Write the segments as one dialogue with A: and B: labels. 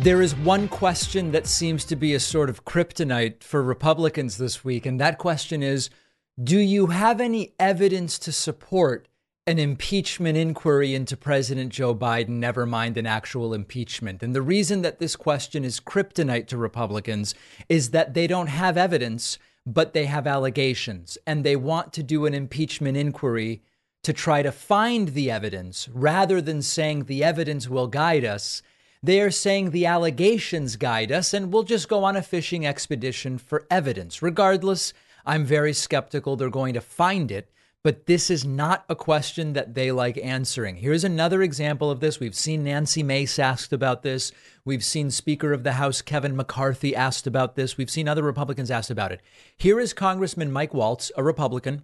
A: There is one question that seems to be a sort of kryptonite for Republicans this week, and that question is, do you have any evidence to support an impeachment inquiry into President Joe Biden, never mind an actual impeachment? And the reason that this question is kryptonite to Republicans is that they don't have evidence, but they have allegations, and they want to do an impeachment inquiry to try to find the evidence rather than saying the evidence will guide us. They are saying the allegations guide us, and we'll just go on a fishing expedition for evidence. Regardless, I'm very skeptical they're going to find it, but this is not a question that they like answering. Here's another example of this. We've seen Nancy Mace asked about this. We've seen Speaker of the House Kevin McCarthy asked about this. We've seen other Republicans asked about it. Here is Congressman Mike Waltz, a Republican.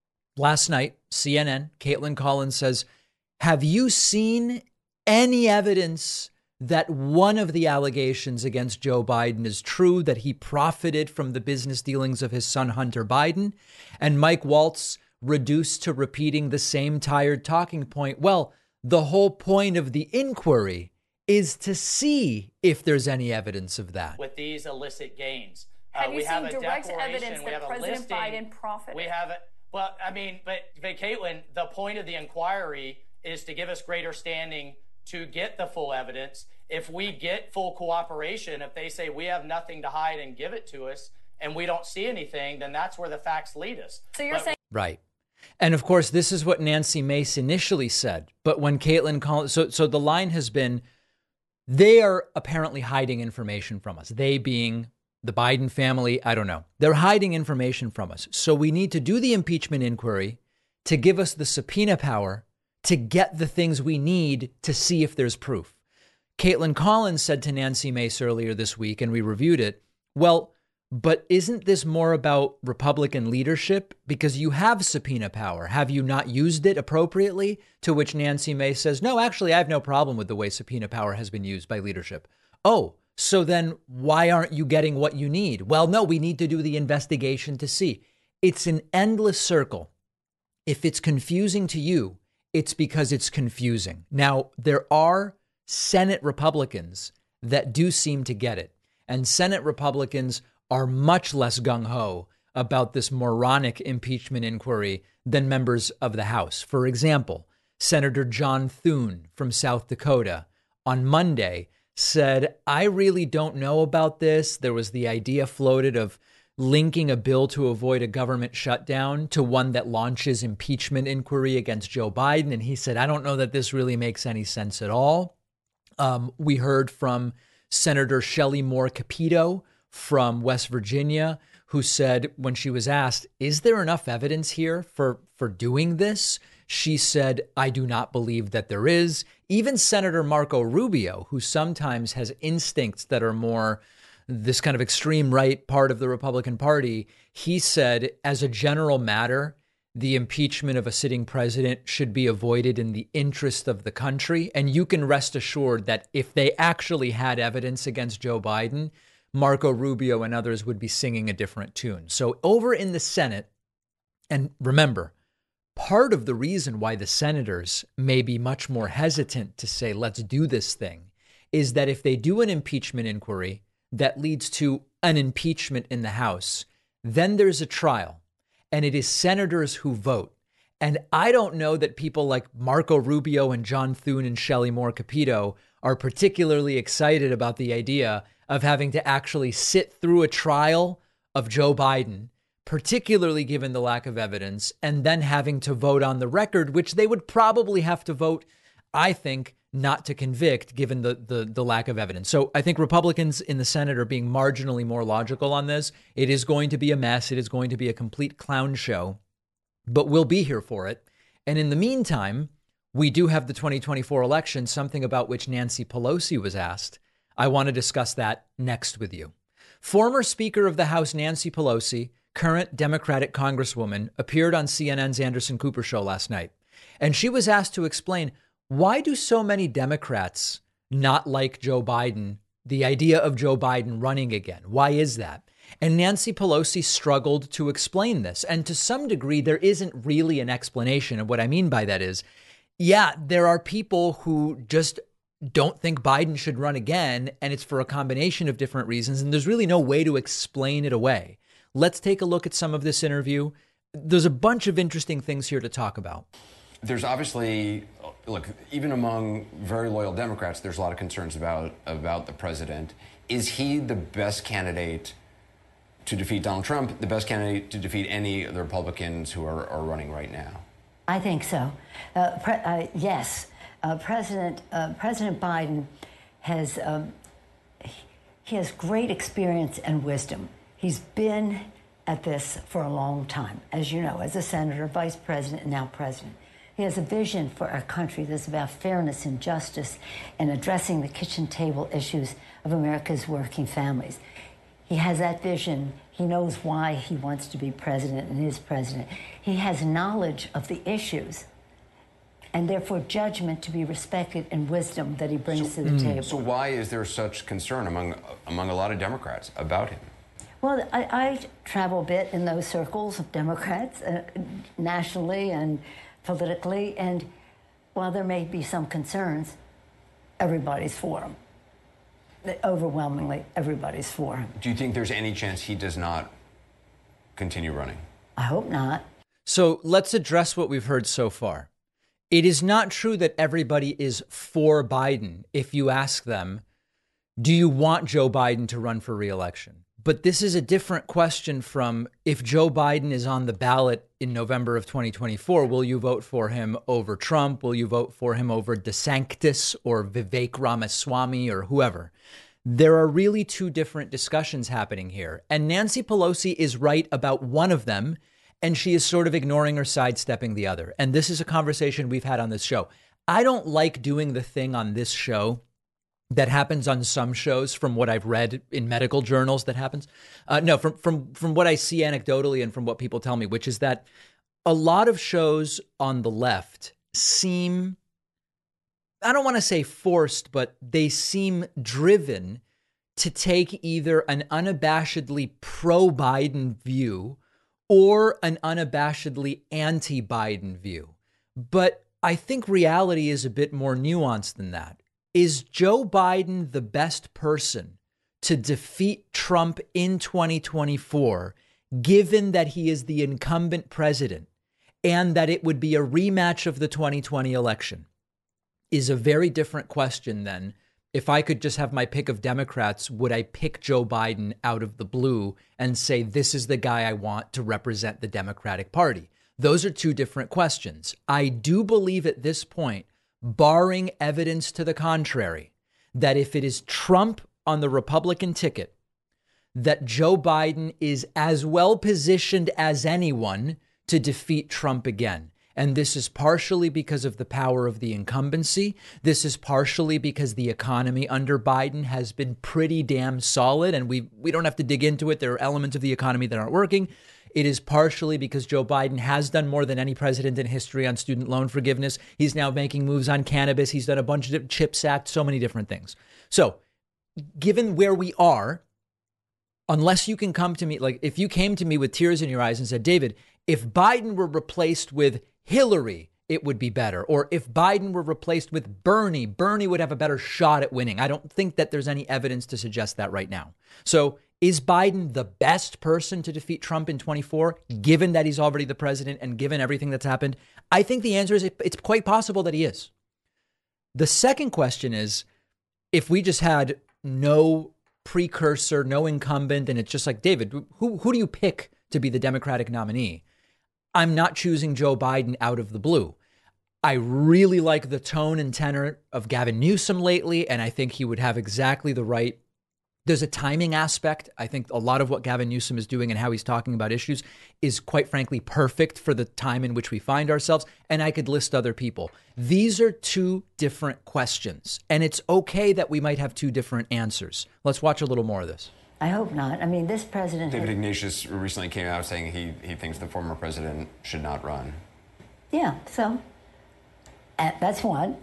A: Last night, CNN, Caitlin Collins says, have you seen any evidence that one of the allegations against Joe Biden is true, that he profited from the business dealings of his son, Hunter Biden? And Mike Waltz reduced to repeating the same tired talking point. Well, the whole point of the inquiry is to see if there's any evidence of that.
B: With these illicit gains.
C: Have you seen direct evidence that President Biden profited?
B: We have it. Well, I mean, but Caitlin, the point of the inquiry is to give us greater standing to get the full evidence. If we get full cooperation, if they say we have nothing to hide and give it to us and we don't see anything, then that's where the facts lead us.
C: So you're saying.
A: Right. And of course, this is what Nancy Mace initially said. But when Caitlin Collins, so the line has been, they are apparently hiding information from us. They being the Biden family, I don't know. They're hiding information from us. So we need to do the impeachment inquiry to give us the subpoena power to get the things we need to see if there's proof. Caitlin Collins said to Nancy Mace earlier this week, and we reviewed it, well, but isn't this more about Republican leadership? Because you have subpoena power. Have you not used it appropriately? To which Nancy Mace says, no, actually, I have no problem with the way subpoena power has been used by leadership. Oh, so then why aren't you getting what you need? Well, no, we need to do the investigation to see. It's an endless circle. If it's confusing to you, it's because it's confusing. Now, there are Senate Republicans that do seem to get it. And Senate Republicans are much less gung-ho about this moronic impeachment inquiry than members of the House. For example, Senator John Thune from South Dakota on Monday said, I really don't know about this. There was the idea floated of linking a bill to avoid a government shutdown to one that launches impeachment inquiry against Joe Biden. And he said, I don't know that this really makes any sense at all. We heard from Senator Shelley Moore Capito from West Virginia, who said when she was asked, is there enough evidence here for doing this? She said, I do not believe that there is. Even Senator Marco Rubio, who sometimes has instincts that are more this kind of extreme right part of the Republican Party, he said, as a general matter, the impeachment of a sitting president should be avoided in the interest of the country. And you can rest assured that if they actually had evidence against Joe Biden, Marco Rubio and others would be singing a different tune. So over in the Senate, and remember, part of the reason why the senators may be much more hesitant to say, let's do this thing, is that if they do an impeachment inquiry that leads to an impeachment in the House, then there's a trial. And it is senators who vote. And I don't know that people like Marco Rubio and John Thune and Shelley Moore Capito are particularly excited about the idea of having to actually sit through a trial of Joe Biden, particularly given the lack of evidence, and then having to vote on the record, which they would probably have to vote, I think, not to convict, given the lack of evidence. So I think Republicans in the Senate are being marginally more logical on this. It is going to be a mess. It is going to be a complete clown show, but we'll be here for it. And in the meantime, we do have the 2024 election, something about which Nancy Pelosi was asked. I want to discuss that next with you. Former Speaker of the House Nancy Pelosi, current Democratic Congresswoman, appeared on CNN's Anderson Cooper show last night. And she was asked to explain, why do so many Democrats not like Joe Biden, the idea of Joe Biden running again? Why is that? And Nancy Pelosi struggled to explain this. And to some degree, there isn't really an explanation. And what I mean by that is, yeah, there are people who just don't think Biden should run again, and it's for a combination of different reasons, and there's really no way to explain it away. Let's take a look at some of this interview. There's a bunch of interesting things here to talk about.
D: There's obviously, look, even among very loyal Democrats, there's a lot of concerns about the president. Is he the best candidate to defeat Donald Trump, the best candidate to defeat any of the Republicans who are running right now?
E: I think so. Yes. President Biden has he has great experience and wisdom. He's been at this for a long time, as you know, as a senator, vice president, and now president. He has a vision for our country that's about fairness and justice and addressing the kitchen table issues of America's working families. He has that vision. He knows why he wants to be president and is president. He has knowledge of the issues and therefore judgment to be respected and wisdom that he brings to the table.
D: So why is there such concern among a lot of Democrats about him?
E: Well, I travel a bit in those circles of Democrats, nationally and politically, and while there may be some concerns, everybody's for him. Overwhelmingly, everybody's for him.
D: Do you think there's any chance he does not continue running?
E: I hope not.
A: So let's address what we've heard so far. It is not true that everybody is for Biden if you ask them, do you want Joe Biden to run for re-election? But this is a different question from if Joe Biden is on the ballot in November of 2024, will you vote for him over Trump? Will you vote for him over DeSantis or Vivek Ramaswamy or whoever? There are really two different discussions happening here. And Nancy Pelosi is right about one of them, and she is sort of ignoring or sidestepping the other. And this is a conversation we've had on this show. I don't like doing the thing on this show that happens on some shows, from what I've read in medical journals that happens. From what I see anecdotally and from what people tell me, which is that a lot of shows on the left seem, I don't want to say forced, but they seem driven to take either an unabashedly pro-Biden view or an unabashedly anti-Biden view. But I think reality is a bit more nuanced than that. Is Joe Biden the best person to defeat Trump in 2024, given that he is the incumbent president and that it would be a rematch of the 2020 election? Is a very different question than if I could just have my pick of Democrats, would I pick Joe Biden out of the blue and say, this is the guy I want to represent the Democratic Party? Those are two different questions. I do believe at this point, barring evidence to the contrary, that if it is Trump on the Republican ticket, that Joe Biden is as well positioned as anyone to defeat Trump again. And this is partially because of the power of the incumbency. This is partially because the economy under Biden has been pretty damn solid. And we don't have to dig into it. There are elements of the economy that aren't working. It is partially because Joe Biden has done more than any president in history on student loan forgiveness. He's now making moves on cannabis. He's done a bunch of CHIPS Act, so many different things. So given where we are, unless you can come to me, like if you came to me with tears in your eyes and said, David, if Biden were replaced with Hillary, it would be better. Or if Biden were replaced with Bernie, Bernie would have a better shot at winning. I don't think that there's any evidence to suggest that right now. So is Biden the best person to defeat Trump in 24, given that he's already the president and given everything that's happened? I think the answer is it's quite possible that he is. The second question is, if we just had no precursor, no incumbent, and it's just like, David, who do you pick to be the Democratic nominee? I'm not choosing Joe Biden out of the blue. I really like the tone and tenor of Gavin Newsom lately, and I think he would have exactly the right. There's a timing aspect. I think a lot of what Gavin Newsom is doing and how he's talking about issues is quite frankly perfect for the time in which we find ourselves. And I could list other people. These are two different questions, and it's okay that we might have two different answers. Let's watch a little more of this.
E: I hope not. I mean, this president...
D: David Ignatius recently came out saying he thinks the former president should not run.
E: Yeah, so that's one.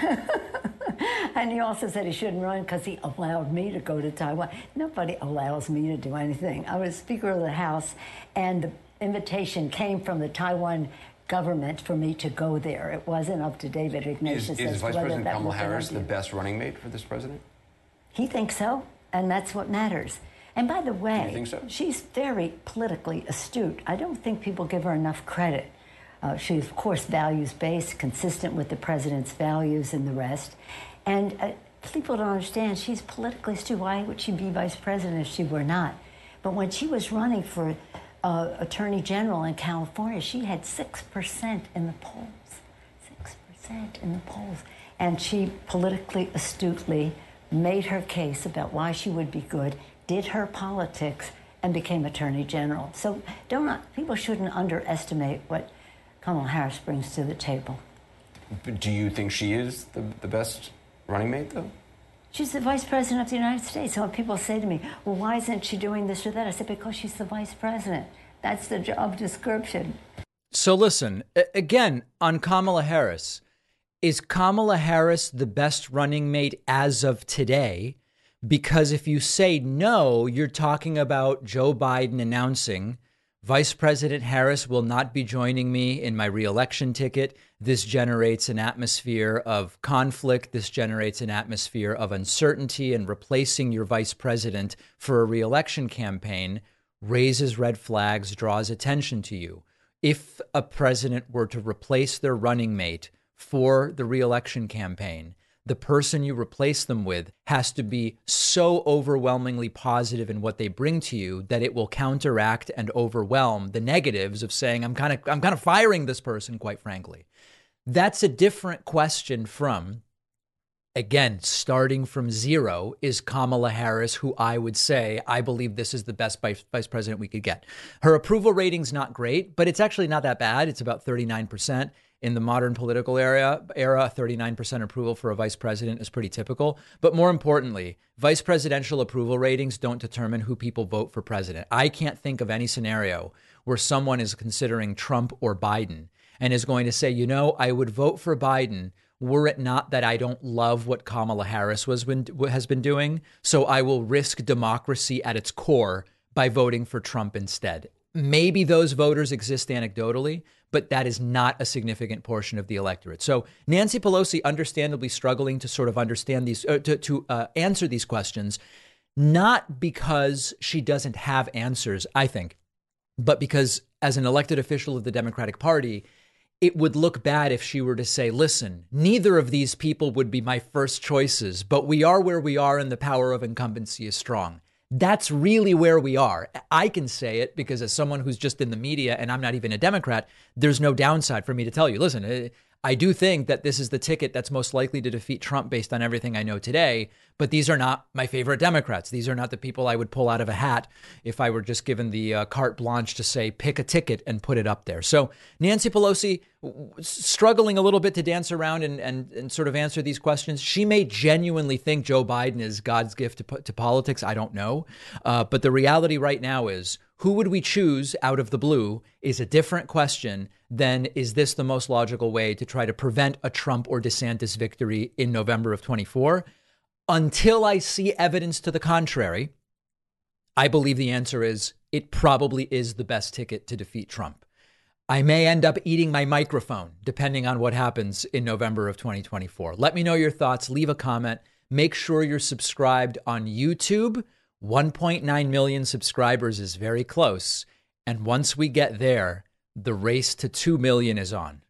E: And he also said he shouldn't run because he allowed me to go to Taiwan. Nobody allows me to do anything. I was Speaker of the House, and the invitation came from the Taiwan government for me to go there. It wasn't up to David Ignatius.
D: Is Vice President Kamala Harris the best running mate for this president?
E: He thinks so, and that's what matters. And by the way,
D: you think so?
E: She's very politically astute. I don't think people give her enough credit. She's, of course, values-based, consistent with the president's values and the rest. And people don't understand, she's politically astute. Why would she be vice president if she were not? But when she was running for attorney general in California, she had 6% in the polls. 6% in the polls. And she politically astutely made her case about why she would be good, did her politics, and became attorney general. So people shouldn't underestimate what Kamala Harris brings to the table.
D: But do you think she is the best running mate, though?
E: She's the vice president of the United States. So when people say to me, well, why isn't she doing this or that? I said, because she's the vice president. That's the job description.
A: So listen, again, on Kamala Harris, is Kamala Harris the best running mate as of today? Because if you say no, you're talking about Joe Biden announcing Vice President Harris will not be joining me in my reelection ticket. This generates an atmosphere of conflict. This generates an atmosphere of uncertainty, and replacing your vice president for a reelection campaign raises red flags, draws attention to you. If a president were to replace their running mate for the reelection campaign, the person you replace them with has to be so overwhelmingly positive in what they bring to you that it will counteract and overwhelm the negatives of saying, I'm kind of firing this person, quite frankly. That's a different question from, again, starting from zero, is Kamala Harris, who I would say, I believe this is the best vice president we could get. Her approval rating's not great, but it's actually not that bad. It's about 39%. In the modern political era, 39% approval for a vice president is pretty typical. But more importantly, vice presidential approval ratings don't determine who people vote for president. I can't think of any scenario where someone is considering Trump or Biden and is going to say, you know, I would vote for Biden were it not that I don't love what Kamala Harris has been doing. So I will risk democracy at its core by voting for Trump instead. Maybe those voters exist anecdotally, but that is not a significant portion of the electorate. So Nancy Pelosi, understandably struggling to sort of understand these, to answer these questions, not because she doesn't have answers, I think, but because as an elected official of the Democratic Party, it would look bad if she were to say, listen, neither of these people would be my first choices, but we are where we are and the power of incumbency is strong. That's really where we are. I can say it because as someone who's just in the media and I'm not even a Democrat, there's no downside for me to tell you, listen, I do think that this is the ticket that's most likely to defeat Trump based on everything I know today. But these are not my favorite Democrats. These are not the people I would pull out of a hat if I were just given the carte blanche to say, pick a ticket and put it up there. So Nancy Pelosi struggling a little bit to dance around and sort of answer these questions. She may genuinely think Joe Biden is God's gift to politics. I don't know. But the reality right now is, who would we choose out of the blue is a different question than, is this the most logical way to try to prevent a Trump or DeSantis victory in November of 24? Until I see evidence to the contrary, I believe the answer is it probably is the best ticket to defeat Trump. I may end up eating my microphone depending on what happens in November of 2024. Let me know your thoughts. Leave a comment. Make sure you're subscribed on YouTube. 1.9 million subscribers is very close. And once we get there, the race to 2 million is on.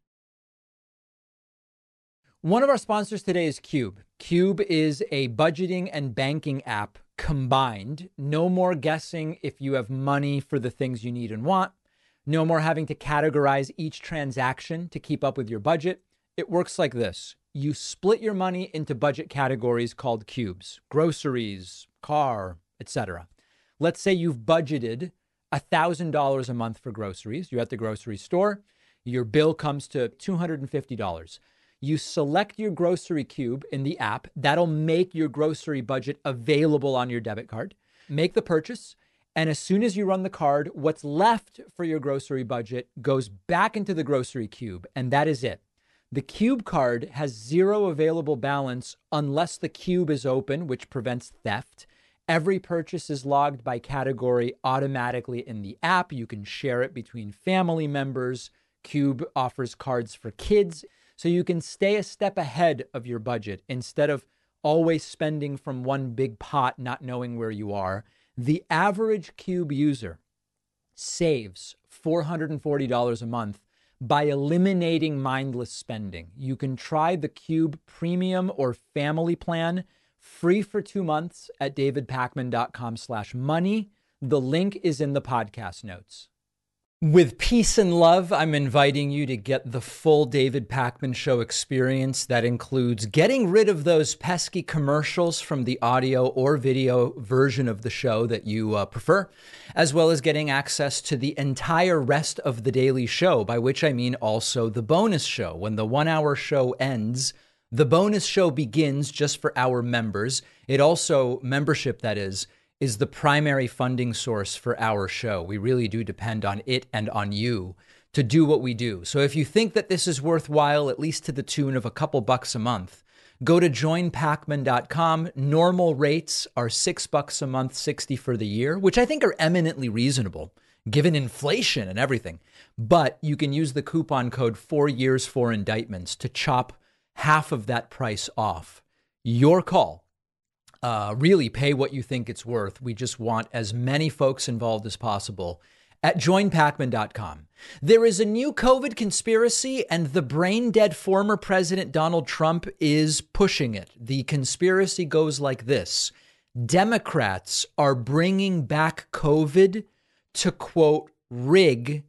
A: One of our sponsors today is Cube. Cube is a budgeting and banking app combined. No more guessing if you have money for the things you need and want. No more having to categorize each transaction to keep up with your budget. It works like this. You split your money into budget categories called cubes: groceries, car, etc. Let's say you've budgeted $1,000 a month for groceries. You're at the grocery store. Your bill comes to $250. You select your grocery cube in the app. That'll make your grocery budget available on your debit card. Make the purchase. And as soon as you run the card, what's left for your grocery budget goes back into the grocery cube. And that is it. The Cube card has zero available balance unless the cube is open, which prevents theft. Every purchase is logged by category automatically in the app. You can share it between family members, Cube offers cards for kids, so you can stay a step ahead of your budget instead of always spending from one big pot, not knowing where you are. The average Cube user saves $440 a month by eliminating mindless spending. You can try the Cube Premium or Family Plan free for 2 months at davidpakman.com/money. The link is in the podcast notes. With peace and love, I'm inviting you to get the full David Pakman Show experience. That includes getting rid of those pesky commercials from the audio or video version of the show that you prefer, as well as getting access to the entire rest of the daily show, by which I mean also the bonus show. When the 1 hour show ends, the bonus show begins just for our members. It also, membership that is the primary funding source for our show. We really do depend on it and on you to do what we do. So if you think that this is worthwhile, at least to the tune of a couple bucks a month, go to joinpakman.com. Normal rates are $6 a month, $60 for the year, which I think are eminently reasonable given inflation and everything. But you can use the coupon code 4years for indictments to chop half of that price off. Your call. Really pay what you think it's worth. We just want as many folks involved as possible at joinpakman.com. There is a new COVID conspiracy, and the brain-dead former President Donald Trump is pushing it. The conspiracy goes like this. Democrats are bringing back COVID to, quote, rig.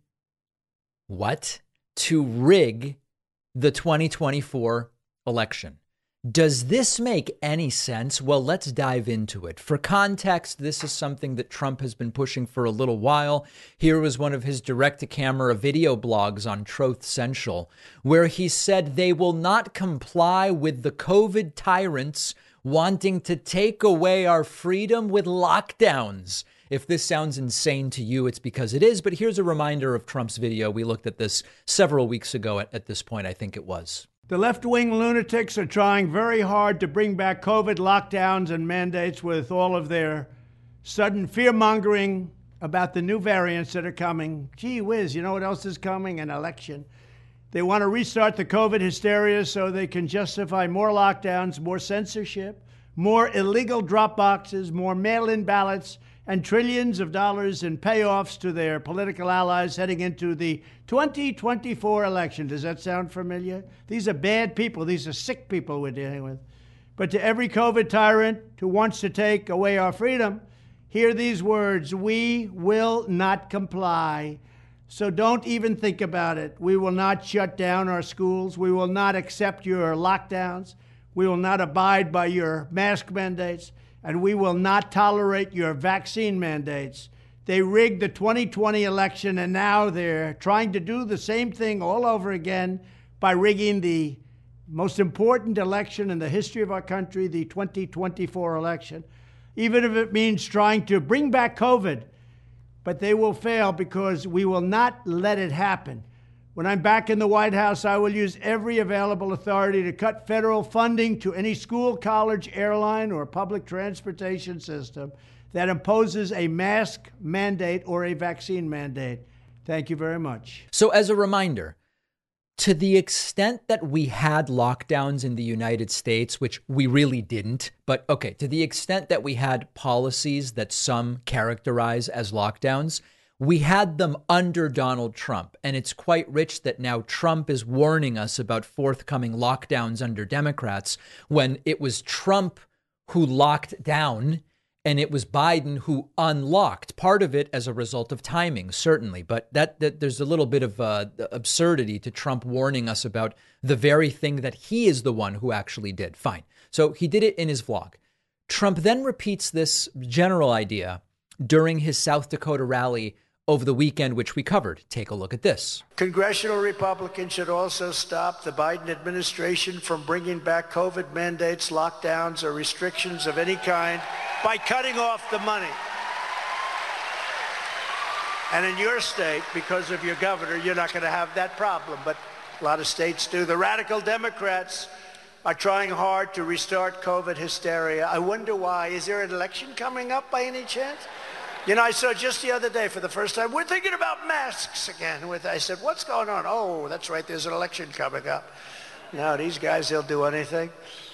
A: What? To rig the 2024 election. Does this make any sense? Well, let's dive into it. For context, this is something that Trump has been pushing for a little while. Here was one of his direct-to-camera video blogs on Truth Central, where he said they will not comply with the COVID tyrants wanting to take away our freedom with lockdowns. If this sounds insane to you, it's because it is. But here's a reminder of Trump's video. We looked at this several weeks ago at this point, I think it was.
F: The left-wing lunatics are trying very hard to bring back COVID lockdowns and mandates with all of their sudden fear-mongering about the new variants that are coming. Gee whiz, you know what else is coming? An election. They want to restart the COVID hysteria so they can justify more lockdowns, more censorship, more illegal drop boxes, more mail-in ballots, and trillions of dollars in payoffs to their political allies heading into the 2024 election. Does that sound familiar? These are bad people. These are sick people we're dealing with. But to every COVID tyrant who wants to take away our freedom, hear these words: we will not comply. So don't even think about it. We will not shut down our schools. We will not accept your lockdowns. We will not abide by your mask mandates. And we will not tolerate your vaccine mandates. They rigged the 2020 election, and now they're trying to do the same thing all over again by rigging the most important election in the history of our country, the 2024 election, even if it means trying to bring back COVID. But they will fail because we will not let it happen. When I'm back in the White House, I will use every available authority to cut federal funding to any school, college, airline, or public transportation system that imposes a mask mandate or a vaccine mandate. Thank you very much.
A: So as a reminder, to the extent that we had lockdowns in the United States, which we really didn't, but okay, to the extent that we had policies that some characterize as lockdowns, we had them under Donald Trump, and it's quite rich that now Trump is warning us about forthcoming lockdowns under Democrats when it was Trump who locked down and it was Biden who unlocked. Part of it as a result of timing, certainly, but that there's a little bit of absurdity to Trump warning us about the very thing that he is the one who actually did. Fine. So he did it in his vlog. Trump then repeats this general idea during his South Dakota rally over the weekend, which we covered. Take a look at this.
F: Congressional Republicans should also stop the Biden administration from bringing back COVID mandates, lockdowns, or restrictions of any kind by cutting off the money. And in your state, because of your governor, you're not going to have that problem, but a lot of states do. The radical Democrats are trying hard to restart COVID hysteria. I wonder why. Is there an election coming up by any chance?
G: You know, I saw just the other day for the first time, we're thinking about masks again. I said, what's going on? Oh, that's right, there's an election coming up. Now, these guys, they'll do anything.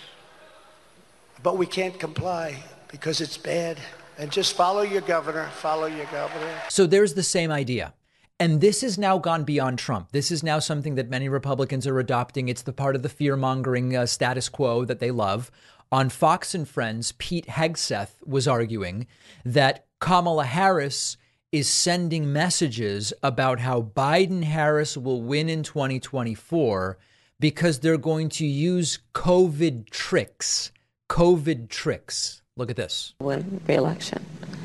G: But we can't comply because it's bad. And just follow your governor, follow your governor.
A: So there's the same idea. And this has now gone beyond Trump. This is now something that many Republicans are adopting. It's the part of the fear-mongering status quo that they love. On Fox and Friends, Pete Hegseth was arguing that Kamala Harris is sending messages about how Biden-Harris will win in 2024 because they're going to use COVID tricks. COVID tricks. Look at this.
H: Win re-election.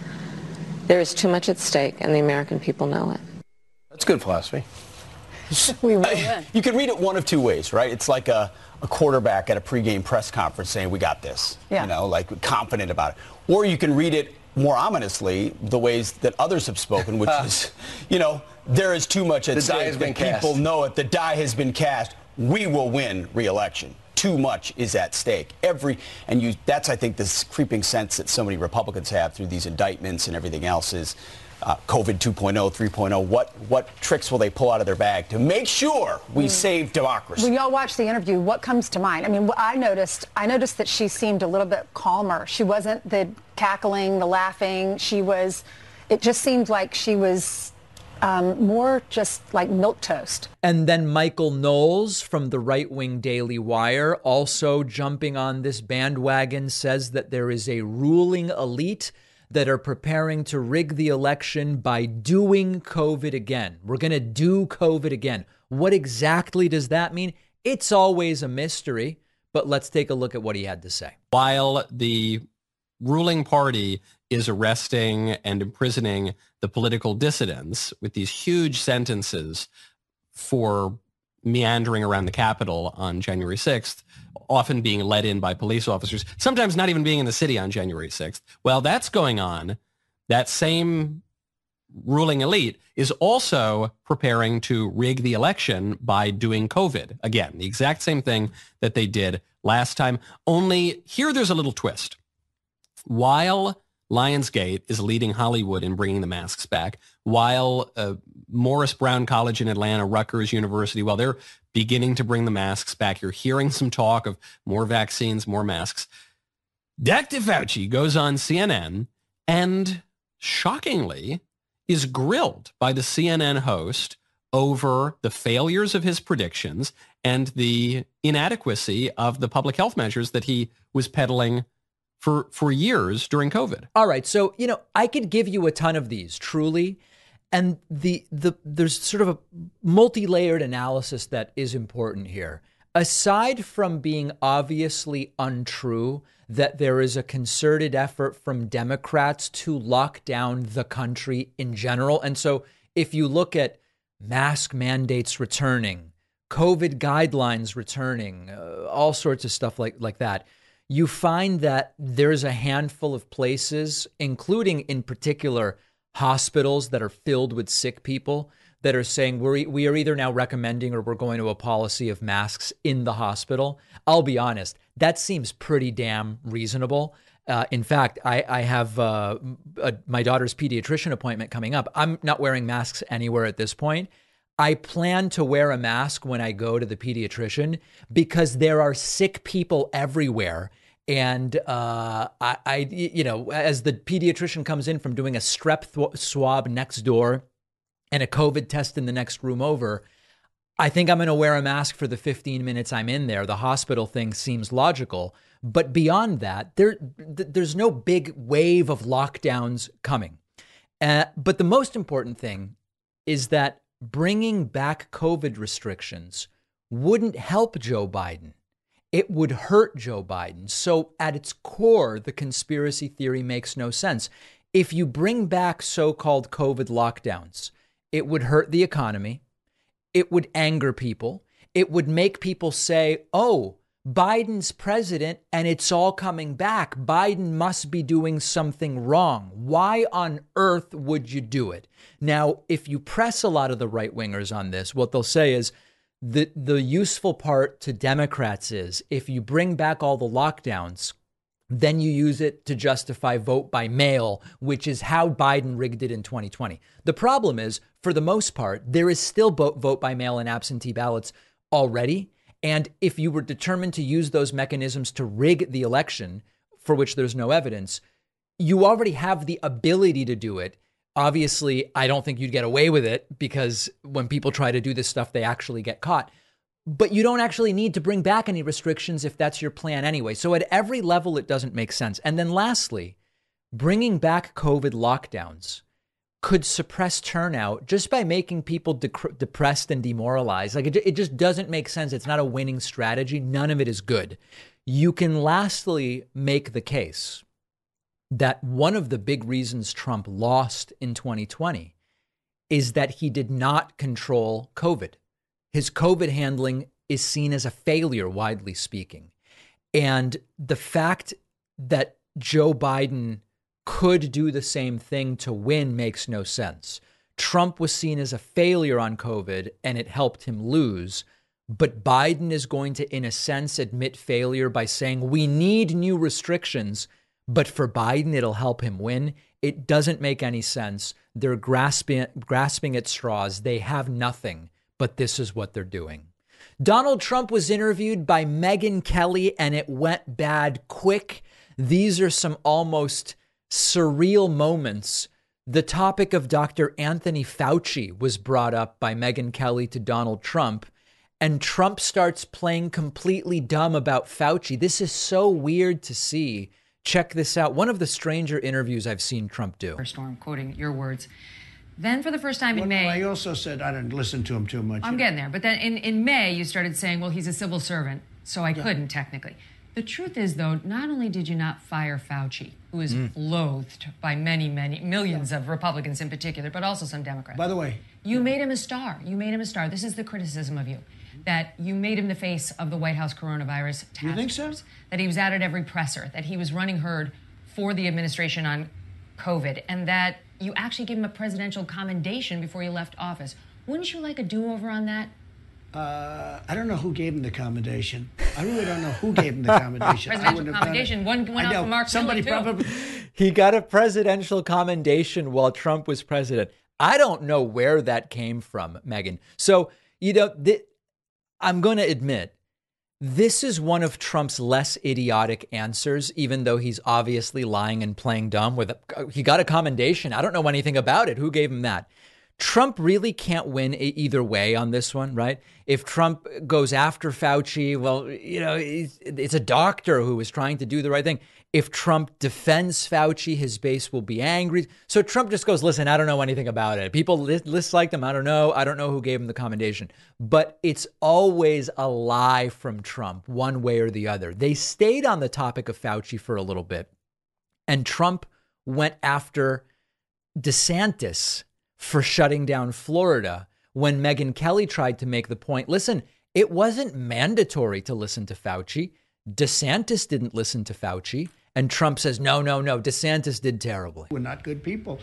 H: There is too much at stake, and the American people know it.
I: That's good philosophy.
C: We will win.
I: You can read it one of two ways, right? It's like a quarterback at a pregame press conference saying, we got this, you know, like confident about it. Or you can read it more ominously, the ways that others have spoken, which is, you know, there is too much at stake. The die has been cast. People know it. The die has been cast. We will win re-election. Too much is at stake. That's, I think, this creeping sense that so many Republicans have through these indictments and everything else is COVID 2.0, 3.0. What tricks will they pull out of their bag to make sure we save democracy?
J: When y'all watch the interview, what comes to mind? I mean, I noticed that she seemed a little bit calmer. She wasn't the cackling, the laughing. It just seemed like she was more just like milquetoast.
A: And then Michael Knowles from the right-wing Daily Wire, also jumping on this bandwagon, says that there is a ruling elite that are preparing to rig the election by doing COVID again. We're going to do COVID again. What exactly does that mean? It's always a mystery, but let's take a look at what he had to say.
K: While the ruling party is arresting and imprisoning the political dissidents with these huge sentences for meandering around the Capitol on January 6th, often being led in by police officers, sometimes not even being in the city on January 6th. Well, that's going on. That same ruling elite is also preparing to rig the election by doing COVID. Again, the exact same thing that they did last time. Only here there's a little twist. While Lionsgate is leading Hollywood in bringing the masks back, while Morris Brown College in Atlanta, Rutgers University, while they're beginning to bring the masks back, you're hearing some talk of more vaccines, more masks. Dr. Fauci goes on CNN and shockingly is grilled by the CNN host over the failures of his predictions and the inadequacy of the public health measures that he was peddling for years during COVID.
A: All right. So, you know, I could give you a ton of these, truly. And there's sort of a multi-layered analysis that is important here. Aside from being obviously untrue that there is a concerted effort from Democrats to lock down the country in general. And so if you look at mask mandates returning, COVID guidelines returning, all sorts of stuff like that, you find that there's a handful of places, including in particular hospitals that are filled with sick people, that are saying we are either now recommending or we're going to a policy of masks in the hospital. I'll be honest, that seems pretty damn reasonable. In fact, I have my daughter's pediatrician appointment coming up. I'm not wearing masks anywhere at this point. I plan to wear a mask when I go to the pediatrician because there are sick people everywhere. And I you know, as the pediatrician comes in from doing a strep swab next door and a COVID test in the next room over, I think I'm going to wear a mask for the 15 minutes I'm in there. The hospital thing seems logical. But beyond that, there's no big wave of lockdowns coming. But the most important thing is that bringing back COVID restrictions wouldn't help Joe Biden. It would hurt Joe Biden. So at its core, the conspiracy theory makes no sense. If you bring back so-called COVID lockdowns, it would hurt the economy. It would anger people. It would make people say, oh, Biden's president and it's all coming back. Biden must be doing something wrong. Why on earth would you do it? Now, if you press a lot of the right wingers on this, what they'll say is the useful part to Democrats is if you bring back all the lockdowns, Then you use it to justify vote by mail, which is how Biden rigged it in 2020. The problem is, for the most part, there is still vote by mail and absentee ballots already. And if you were determined to use those mechanisms to rig the election, for which there's no evidence, you already have the ability to do it. Obviously, I don't think you'd get away with it because when people try to do this stuff, they actually get caught. But you don't actually need to bring back any restrictions if that's your plan anyway. So at every level, it doesn't make sense. And then lastly, bringing back COVID lockdowns could suppress turnout just by making people depressed and demoralized. Like it just doesn't make sense. It's not a winning strategy. None of it is good. You can lastly make the case that one of the big reasons Trump lost in 2020 is that he did not control COVID. His COVID handling is seen as a failure, widely speaking. And the fact that Joe Biden could do the same thing to win makes no sense. Trump was seen as a failure on COVID and it helped him lose. But Biden is going to, in a sense, admit failure by saying we need new restrictions. But for Biden, it'll help him win. It doesn't make any sense. They're grasping at straws. They have nothing, but this is what they're doing. Donald Trump was interviewed by Megyn Kelly and it went bad quick. These are some almost surreal moments. The topic of Dr. Anthony Fauci was brought up by Megyn Kelly to Donald Trump, and Trump starts playing completely dumb about Fauci. This is so weird to see. Check this out. One of the stranger interviews I've seen Trump do.
L: Storm, quoting your words. Then for the first time in May...
F: I also said I didn't listen to him too much.
L: I'm getting there. But then in May, you started saying, well, he's a civil servant, so I couldn't technically. The truth is, though, not only did you not fire Fauci, who is loathed by many, millions of Republicans in particular, but also some Democrats.
F: By the way...
L: You made him a star. You made him a star. This is the criticism of you. That you made him the face of the White House coronavirus task
F: You think so?
L: force, that he was out at every presser, that he was running herd for the administration on COVID, and that you actually gave him a presidential commendation before you left office. Wouldn't you like a do-over on that?
F: I don't know who gave him the commendation. I really don't know who gave him the commendation.
L: Presidential commendation. One went out to Mark
F: Somebody
L: Milley, too.
F: probably...
A: He got a presidential commendation while Trump was president. I don't know where that came from, Megyn. So, I'm going to admit, this is one of Trump's less idiotic answers, even though he's obviously lying and playing dumb. He got a commendation. I don't know anything about it. Who gave him that? Trump really can't win either way on this one, right? If Trump goes after Fauci, well, it's a doctor who was trying to do the right thing. If Trump defends Fauci, his base will be angry. So Trump just goes, listen, I don't know anything about it. People disliked him. I don't know. I don't know who gave him the commendation. But it's always a lie from Trump, one way or the other. They stayed on the topic of Fauci for a little bit. And Trump went after DeSantis for shutting down Florida when Megyn Kelly tried to make the point, listen, it wasn't mandatory to listen to Fauci. DeSantis didn't listen to Fauci. And Trump says, no, DeSantis did terribly.
F: We're not good people.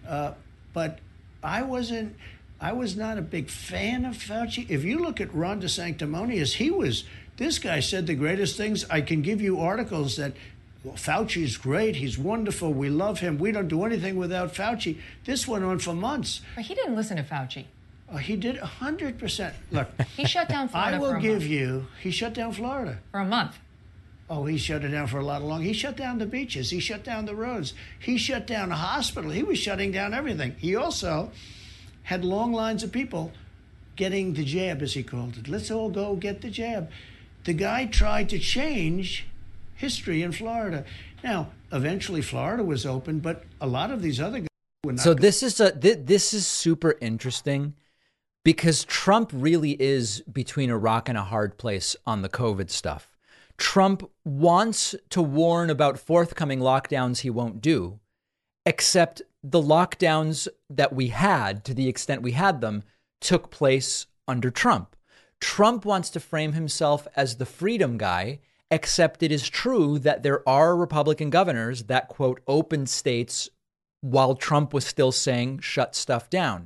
F: But I was not a big fan of Fauci. If you look at Ron DeSanctimonious, this guy said the greatest things. I can give you articles that, well, Fauci's great. He's wonderful. We love him. We don't do anything without Fauci. This went on for months.
L: But he didn't listen to Fauci.
F: He did 100%. Look,
L: he shut down Florida.
F: I will give you. He shut down Florida
L: for a month.
F: Oh, he shut it down for a lot longer. He shut down the beaches. He shut down the roads. He shut down a hospital. He was shutting down everything. He also had long lines of people getting the jab, as he called it. Let's all go get the jab. The guy tried to change history in Florida. Now, eventually Florida was open, but a lot of these other guys were not.
A: So this is super interesting because Trump really is between a rock and a hard place on the COVID stuff. Trump wants to warn about forthcoming lockdowns he won't do, except the lockdowns that we had, to the extent we had them, took place under Trump. Trump wants to frame himself as the freedom guy, except it is true that there are Republican governors that, quote, opened states while Trump was still saying shut stuff down.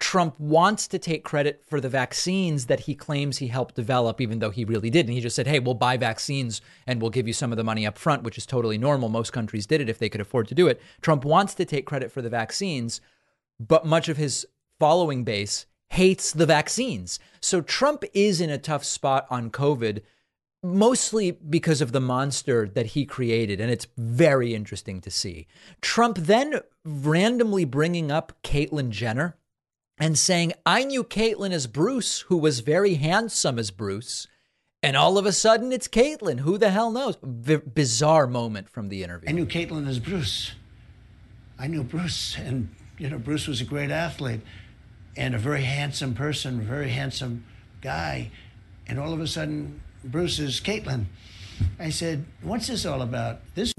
A: Trump wants to take credit for the vaccines that he claims he helped develop, even though he really didn't. He just said, hey, we'll buy vaccines and we'll give you some of the money up front, which is totally normal. Most countries did it if they could afford to do it. Trump wants to take credit for the vaccines, but much of his following base hates the vaccines. So Trump is in a tough spot on COVID, mostly because of the monster that he created. And it's very interesting to see. Trump then randomly bringing up Caitlyn Jenner and saying, I knew Caitlyn as Bruce, who was very handsome as Bruce. And all of a sudden, it's Caitlyn. Who the hell knows? Bizarre moment from the interview.
G: I knew Caitlyn as Bruce. I knew Bruce. And, Bruce was a great athlete and a very handsome person, a very handsome guy. And all of a sudden, Bruce is Caitlyn. I said, what's this all about? This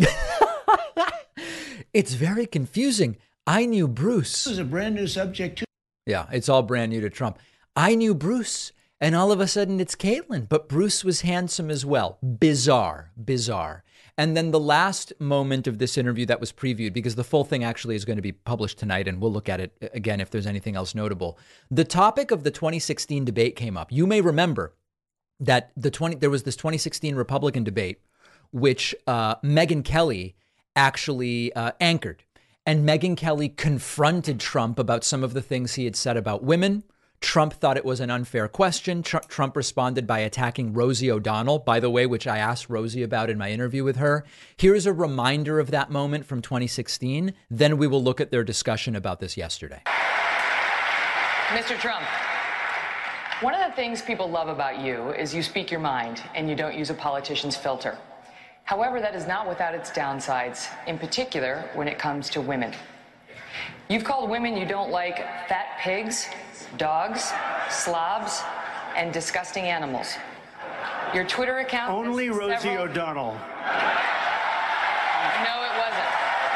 A: It's very confusing. I knew Bruce.
G: This was a brand new subject, too.
A: Yeah, it's all brand new to Trump. I knew Bruce, and all of a sudden it's Caitlyn, but Bruce was handsome as well. Bizarre. And then the last moment of this interview that was previewed, because the full thing actually is going to be published tonight, and we'll look at it again if there's anything else notable. The topic of the 2016 debate came up. You may remember that there was this 2016 Republican debate, which Megyn Kelly actually anchored. And Megyn Kelly confronted Trump about some of the things he had said about women. Trump thought it was an unfair question. Trump responded by attacking Rosie O'Donnell, by the way, which I asked Rosie about in my interview with her. Here's a reminder of that moment from 2016. Then we will look at their discussion about this yesterday.
M: Mr. Trump, one of the things people love about you is you speak your mind and you don't use a politician's filter. However, that is not without its downsides, in particular when it comes to women. You've called women you don't like fat pigs, dogs, slobs, and disgusting animals. Your Twitter account...
G: Only Rosie O'Donnell.
M: No, it wasn't.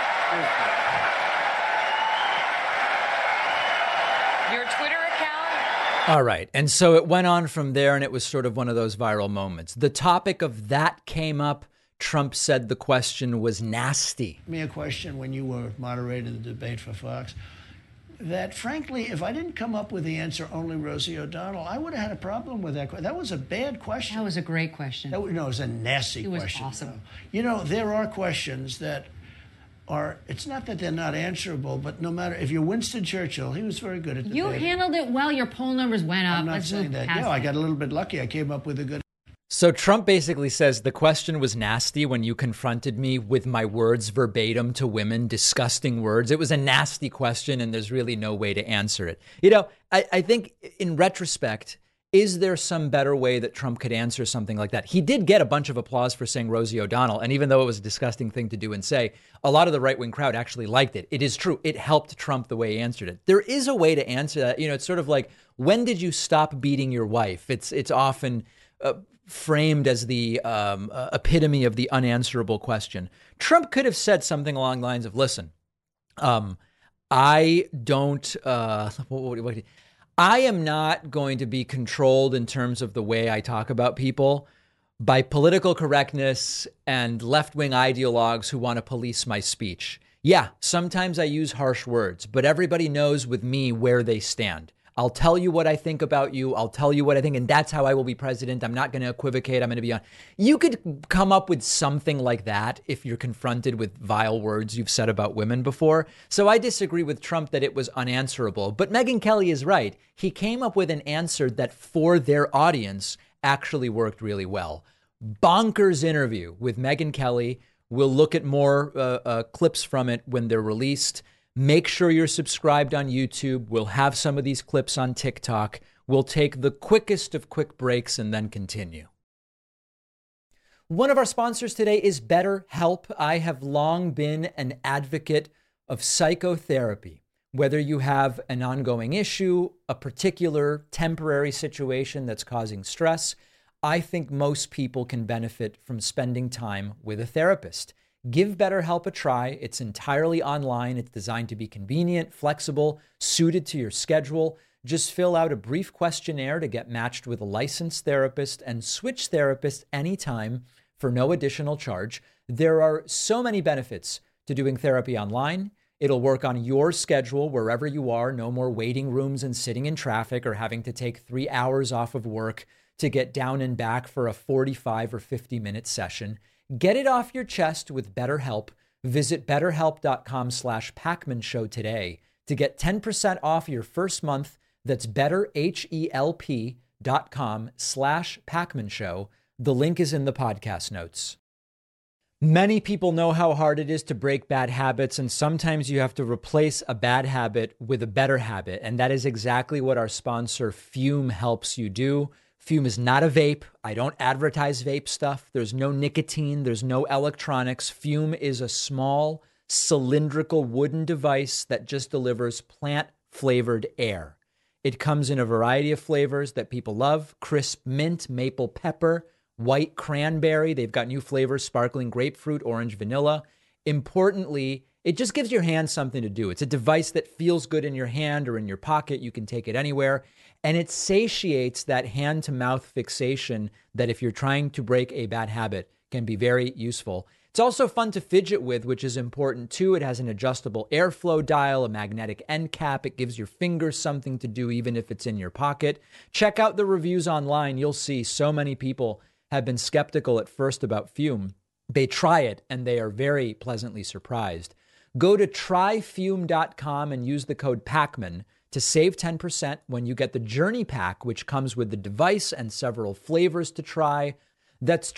M: Your Twitter account...
A: All right. And so it went on from there, and it was sort of one of those viral moments. The topic of that came up. Trump said the question was nasty.
G: Me a question when you were moderating the debate for Fox, that frankly, if I didn't come up with the answer only Rosie O'Donnell, I would have had a problem with that. That was a bad question.
L: That was a great question.
G: It was a nasty question.
L: It was awesome.
G: There are questions that are, it's not that they're not answerable, but no matter, if you're Winston Churchill, he was very good at
L: You
G: debating.
L: handled it well. Your poll numbers went up.
G: I'm not saying that. I got a little bit lucky. I came up with a good...
A: So Trump basically says the question was nasty when you confronted me with my words verbatim to women, disgusting words. It was a nasty question, and there's really no way to answer it. I think in retrospect, is there some better way that Trump could answer something like that? He did get a bunch of applause for saying Rosie O'Donnell. And even though it was a disgusting thing to do and say, a lot of the right-wing crowd actually liked it. It is true. It helped Trump the way he answered it. There is a way to answer that. It's sort of like, when did you stop beating your wife? It's often... framed as the epitome of the unanswerable question. Trump could have said something along the lines of, listen, I am not going to be controlled in terms of the way I talk about people by political correctness and left-wing ideologues who want to police my speech. Yeah, sometimes I use harsh words, but everybody knows with me where they stand. I'll tell you what I think about you. I'll tell you what I think. And that's how I will be president. I'm not going to equivocate. I'm going to be on. You could come up with something like that if you're confronted with vile words you've said about women before. So I disagree with Trump that it was unanswerable. But Megyn Kelly is right. He came up with an answer that for their audience actually worked really well. Bonkers interview with Megyn Kelly. We'll look at more clips from it when they're released. Make sure you're subscribed on YouTube. We'll have some of these clips on TikTok. We'll take the quickest of quick breaks and then continue. One of our sponsors today is BetterHelp. I have long been an advocate of psychotherapy. Whether you have an ongoing issue, a particular temporary situation that's causing stress, I think most people can benefit from spending time with a therapist. Give BetterHelp a try. It's entirely online. It's designed to be convenient, flexible, suited to your schedule. Just fill out a brief questionnaire to get matched with a licensed therapist and switch therapists anytime for no additional charge. There are so many benefits to doing therapy online. It'll work on your schedule wherever you are. No more waiting rooms and sitting in traffic or having to take 3 hours off of work to get down and back for a 45 or 50-minute session. Get it off your chest with BetterHelp. Visit betterhelp.com/Pacman Show today to get 10% off your first month. That's betterhelp.com/Pacman Show. The link is in the podcast notes. Many people know how hard it is to break bad habits, and sometimes you have to replace a bad habit with a better habit. And that is exactly what our sponsor Fume helps you do. Fume is not a vape. I don't advertise vape stuff. There's no nicotine. There's no electronics. Fume is a small cylindrical wooden device that just delivers plant-flavored air. It comes in a variety of flavors that people love: crisp mint, maple pepper, white cranberry. They've got new flavors: sparkling grapefruit, orange vanilla. Importantly, it just gives your hand something to do. It's a device that feels good in your hand or in your pocket. You can take it anywhere. And it satiates that hand-to-mouth fixation that, if you're trying to break a bad habit, can be very useful. It's also fun to fidget with, which is important too. It has an adjustable airflow dial, a magnetic end cap. It gives your fingers something to do even if it's in your pocket. Check out the reviews online. You'll see so many people have been skeptical at first about Fume. They try it and they are very pleasantly surprised. Go to tryfume.com and use the code PACMAN to save 10% when you get the Journey Pack, which comes with the device and several flavors to try. That's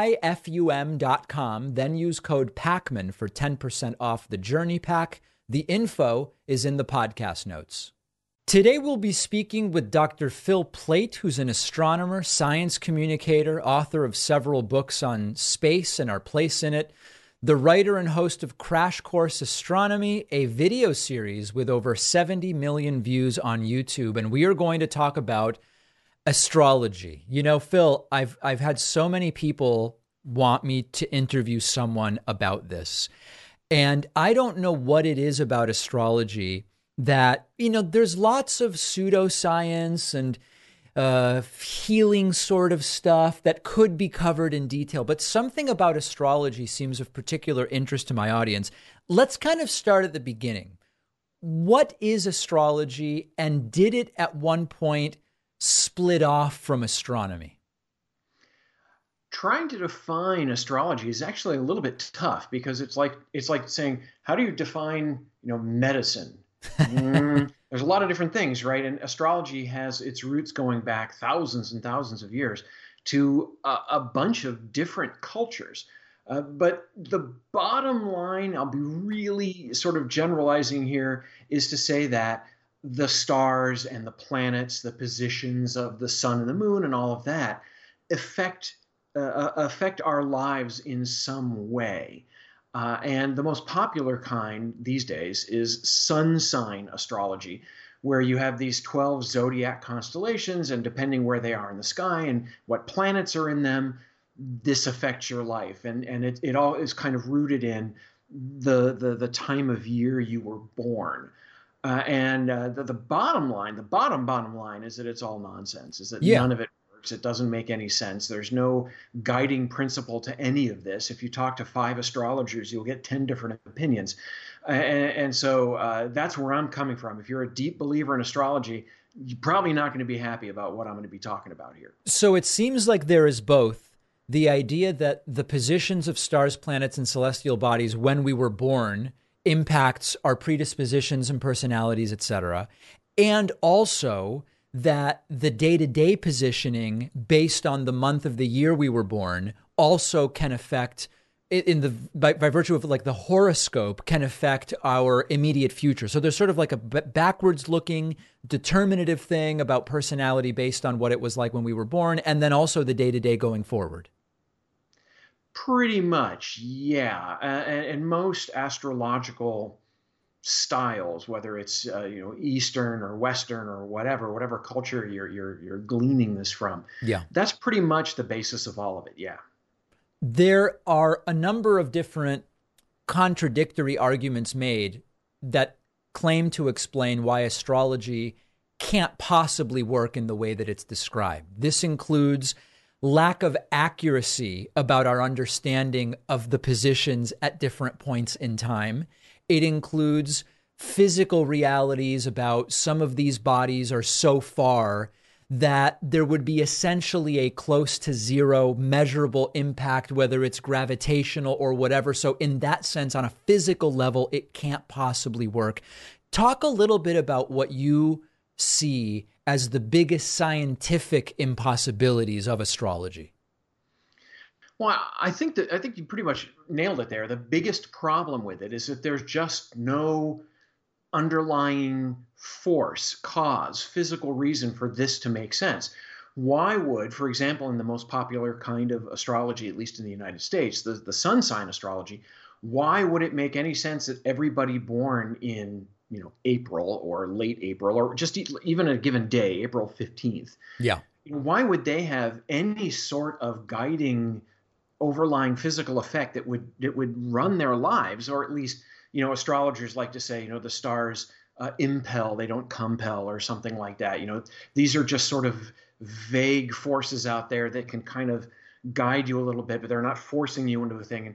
A: tryfum.com. Then use code PACMAN for 10% off the Journey Pack. The info is in the podcast notes. Today we'll be speaking with Dr. Phil Plait, who's an astronomer, science communicator, author of several books on space and our place in it, the writer and host of Crash Course Astronomy, a video series with over 70 million views on YouTube. And we are going to talk about astrology. You know, Phil, I've had so many people want me to interview someone about this. And I don't know what it is about astrology that, you know, there's lots of pseudoscience and healing sort of stuff that could be covered in detail, but something about astrology seems of particular interest to my audience. Let's kind of start at the beginning. What is astrology, and did it at one point split off from astronomy?
N: Trying to define astrology is actually a little bit tough, because it's like saying, how do you define, medicine? There's a lot of different things, right? And astrology has its roots going back thousands and thousands of years to a bunch of different cultures. But the bottom line, I'll be really sort of generalizing here, is to say that the stars and the planets, the positions of the sun and the moon and all of that affect our lives in some way. And the most popular kind these days is sun sign astrology, where you have these 12 zodiac constellations, and depending where they are in the sky and what planets are in them, this affects your life. And it all is kind of rooted in the time of year you were born. The bottom line, the bottom line is that it's all nonsense, is that none of it works. It doesn't make any sense. There's no guiding principle to any of this. If you talk to 5 astrologers, you'll get 10 different opinions. And so that's where I'm coming from. If you're a deep believer in astrology, you're probably not going to be happy about what I'm going to be talking about here.
A: So it seems like there is both the idea that the positions of stars, planets, and celestial bodies when we were born impacts our predispositions and personalities, etc., and also that the day-to-day positioning based on the month of the year we were born also can affect, by virtue of like the horoscope, can affect our immediate future. So there's sort of like a backwards-looking determinative thing about personality based on what it was like when we were born, and then also the day-to-day going forward.
N: Pretty much, yeah. And most astrological styles, whether it's Eastern or Western or whatever culture you're gleaning this from, that's pretty much the basis of all of it. Yeah.
A: There are a number of different contradictory arguments made that claim to explain why astrology can't possibly work in the way that it's described. This includes lack of accuracy about our understanding of the positions at different points in time. It includes physical realities about some of these bodies are so far that there would be essentially a close to zero measurable impact, whether it's gravitational or whatever. So in that sense, on a physical level, it can't possibly work. Talk a little bit about what you see as the biggest scientific impossibilities of astrology.
N: Well, I think you pretty much nailed it there. The biggest problem with it is that there's just no underlying force, cause, physical reason for this to make sense. Why would, for example, in the most popular kind of astrology, at least in the United States, the sun sign astrology, why would it make any sense that everybody born in April or late April, or just even a given day, April 15th, why would they have any sort of guiding overlying physical effect that would run their lives? Or at least, astrologers like to say, the stars impel, they don't compel, or something like that. These are just sort of vague forces out there that can kind of guide you a little bit, but they're not forcing you into a thing. And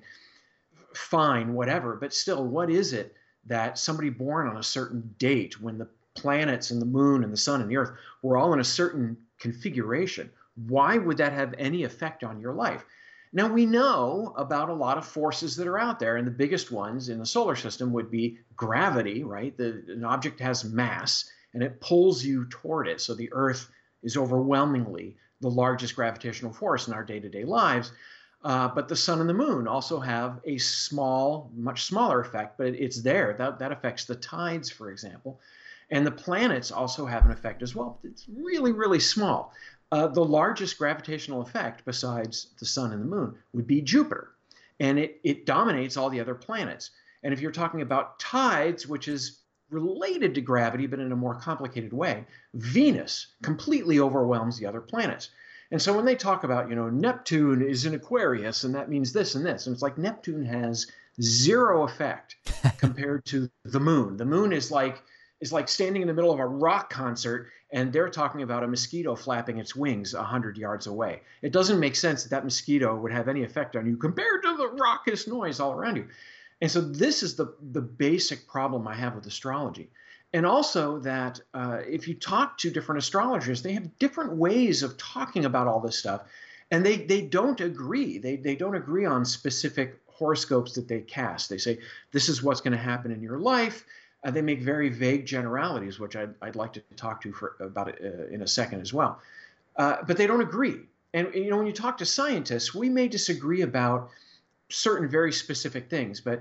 N: fine, whatever. But still, what is it that somebody born on a certain date, when the planets and the moon and the sun and the earth were all in a certain configuration, why would that have any effect on your life? Now, we know about a lot of forces that are out there, and the biggest ones in the solar system would be gravity, right? An object has mass, and it pulls you toward it. So the Earth is overwhelmingly the largest gravitational force in our day-to-day lives. But the sun and the moon also have a much smaller effect, but it's there. That affects the tides, for example. And the planets also have an effect as well. It's really, really small. The largest gravitational effect besides the sun and the moon would be Jupiter. And it dominates all the other planets. And if you're talking about tides, which is related to gravity, but in a more complicated way, Venus completely overwhelms the other planets. And so when they talk about, Neptune is in Aquarius, and that means this and this, and it's like Neptune has zero effect compared to the moon. The moon is like standing in the middle of a rock concert, and they're talking about a mosquito flapping its wings 100 yards away. It doesn't make sense that mosquito would have any effect on you compared to the raucous noise all around you. And so this is the basic problem I have with astrology. And also that if you talk to different astrologers, they have different ways of talking about all this stuff, and they don't agree. They don't agree on specific horoscopes that they cast. They say, this is what's going to happen in your life. They make very vague generalities, which I'd like to talk to about it in a second as well. But they don't agree. And when you talk to scientists, we may disagree about certain very specific things, but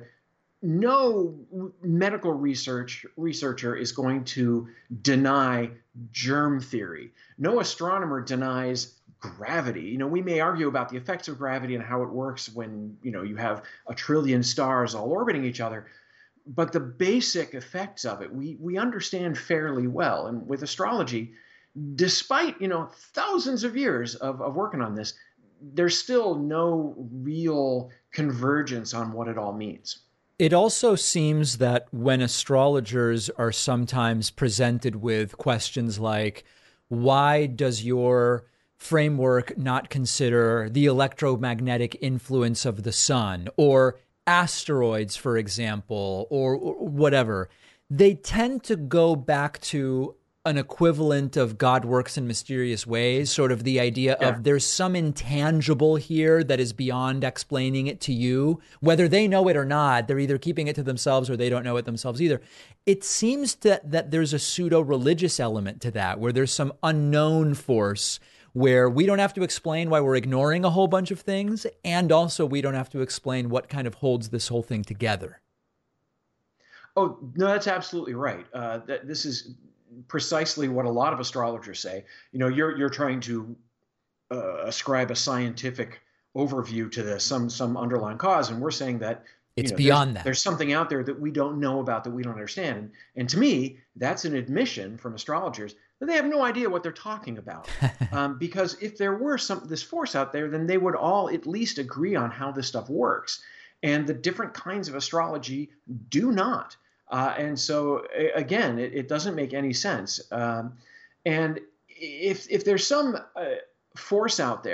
N: no medical researcher is going to deny germ theory. No astronomer denies gravity. We may argue about the effects of gravity and how it works when, you have 1 trillion stars all orbiting each other. But the basic effects of it, we understand fairly well. And with astrology, despite, thousands of years of working on this, there's still no real convergence on what it all means.
A: It also seems that when astrologers are sometimes presented with questions like, why does your framework not consider the electromagnetic influence of the sun, or asteroids, for example, or whatever, they tend to go back to an equivalent of God works in mysterious ways, sort of the idea of there's some intangible here that is beyond explaining it to you. Whether they know it or not, they're either keeping it to themselves or they don't know it themselves either. It seems that there's a pseudo-religious element to that, where there's some unknown force where we don't have to explain why we're ignoring a whole bunch of things, and also we don't have to explain what kind of holds this whole thing together.
N: Oh, no, that's absolutely right. This is precisely what a lot of astrologers say. You're trying to ascribe a scientific overview to this, some underlying cause, and we're saying that
A: it's beyond that.
N: There's something out there that we don't know about, that we don't understand. And to me, that's an admission from astrologers that they have no idea what they're talking about. Because if there were this force out there, then they would all at least agree on how this stuff works. And the different kinds of astrology do not. And so, again, it doesn't make any sense. And if there's some force out there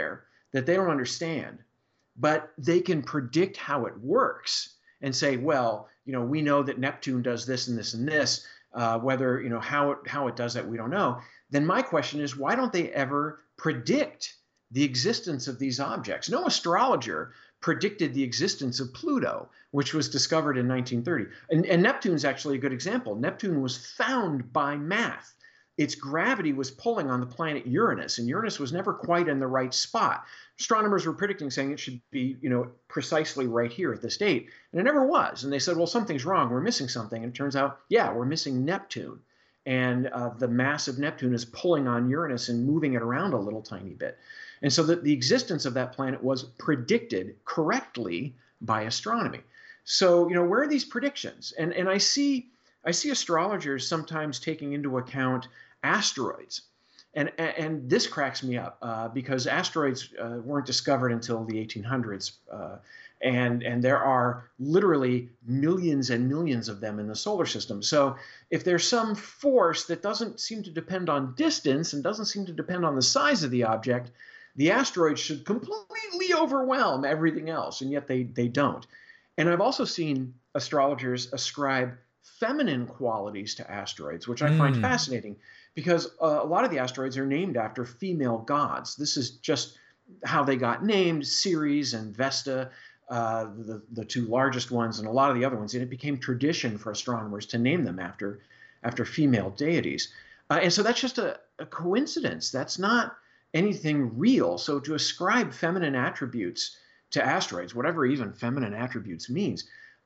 N: that they don't understand, but they can predict how it works and say, well, we know that Neptune does this and this and this, whether, how it does that, we don't know. Then my question is, why don't they ever predict the existence of these objects? No astrologer predicted the existence of Pluto, which was discovered in 1930. And Neptune's actually a good example. Neptune was found by math. Its gravity was pulling on the planet Uranus, and Uranus was never quite in the right spot. Astronomers were predicting, saying it should be, precisely right here at this date, and it never was. And they said, well, something's wrong. We're missing something. And it turns out, yeah, we're missing Neptune. And the mass of Neptune is pulling on Uranus and moving it around a little tiny bit. And so the existence of that planet was predicted correctly by astronomy. So, where are these predictions? And I see astrologers sometimes taking into account asteroids. And this cracks me up because asteroids weren't discovered until the 1800s. And there are literally millions and millions of them in the solar system. So if there's some force that doesn't seem to depend on distance and doesn't seem to depend on the size of the object, the asteroid should completely overwhelm everything else, and yet they don't. And I've also seen astrologers ascribe feminine qualities to asteroids, which I find fascinating, because a lot of the asteroids are named after female gods. This is just how they got named: Ceres and Vesta, the two largest ones, and a lot of the other ones. And it became tradition for astronomers to name them after female deities. And so that's just a coincidence. That's not anything real. So to ascribe feminine attributes to asteroids, whatever even feminine attributes means,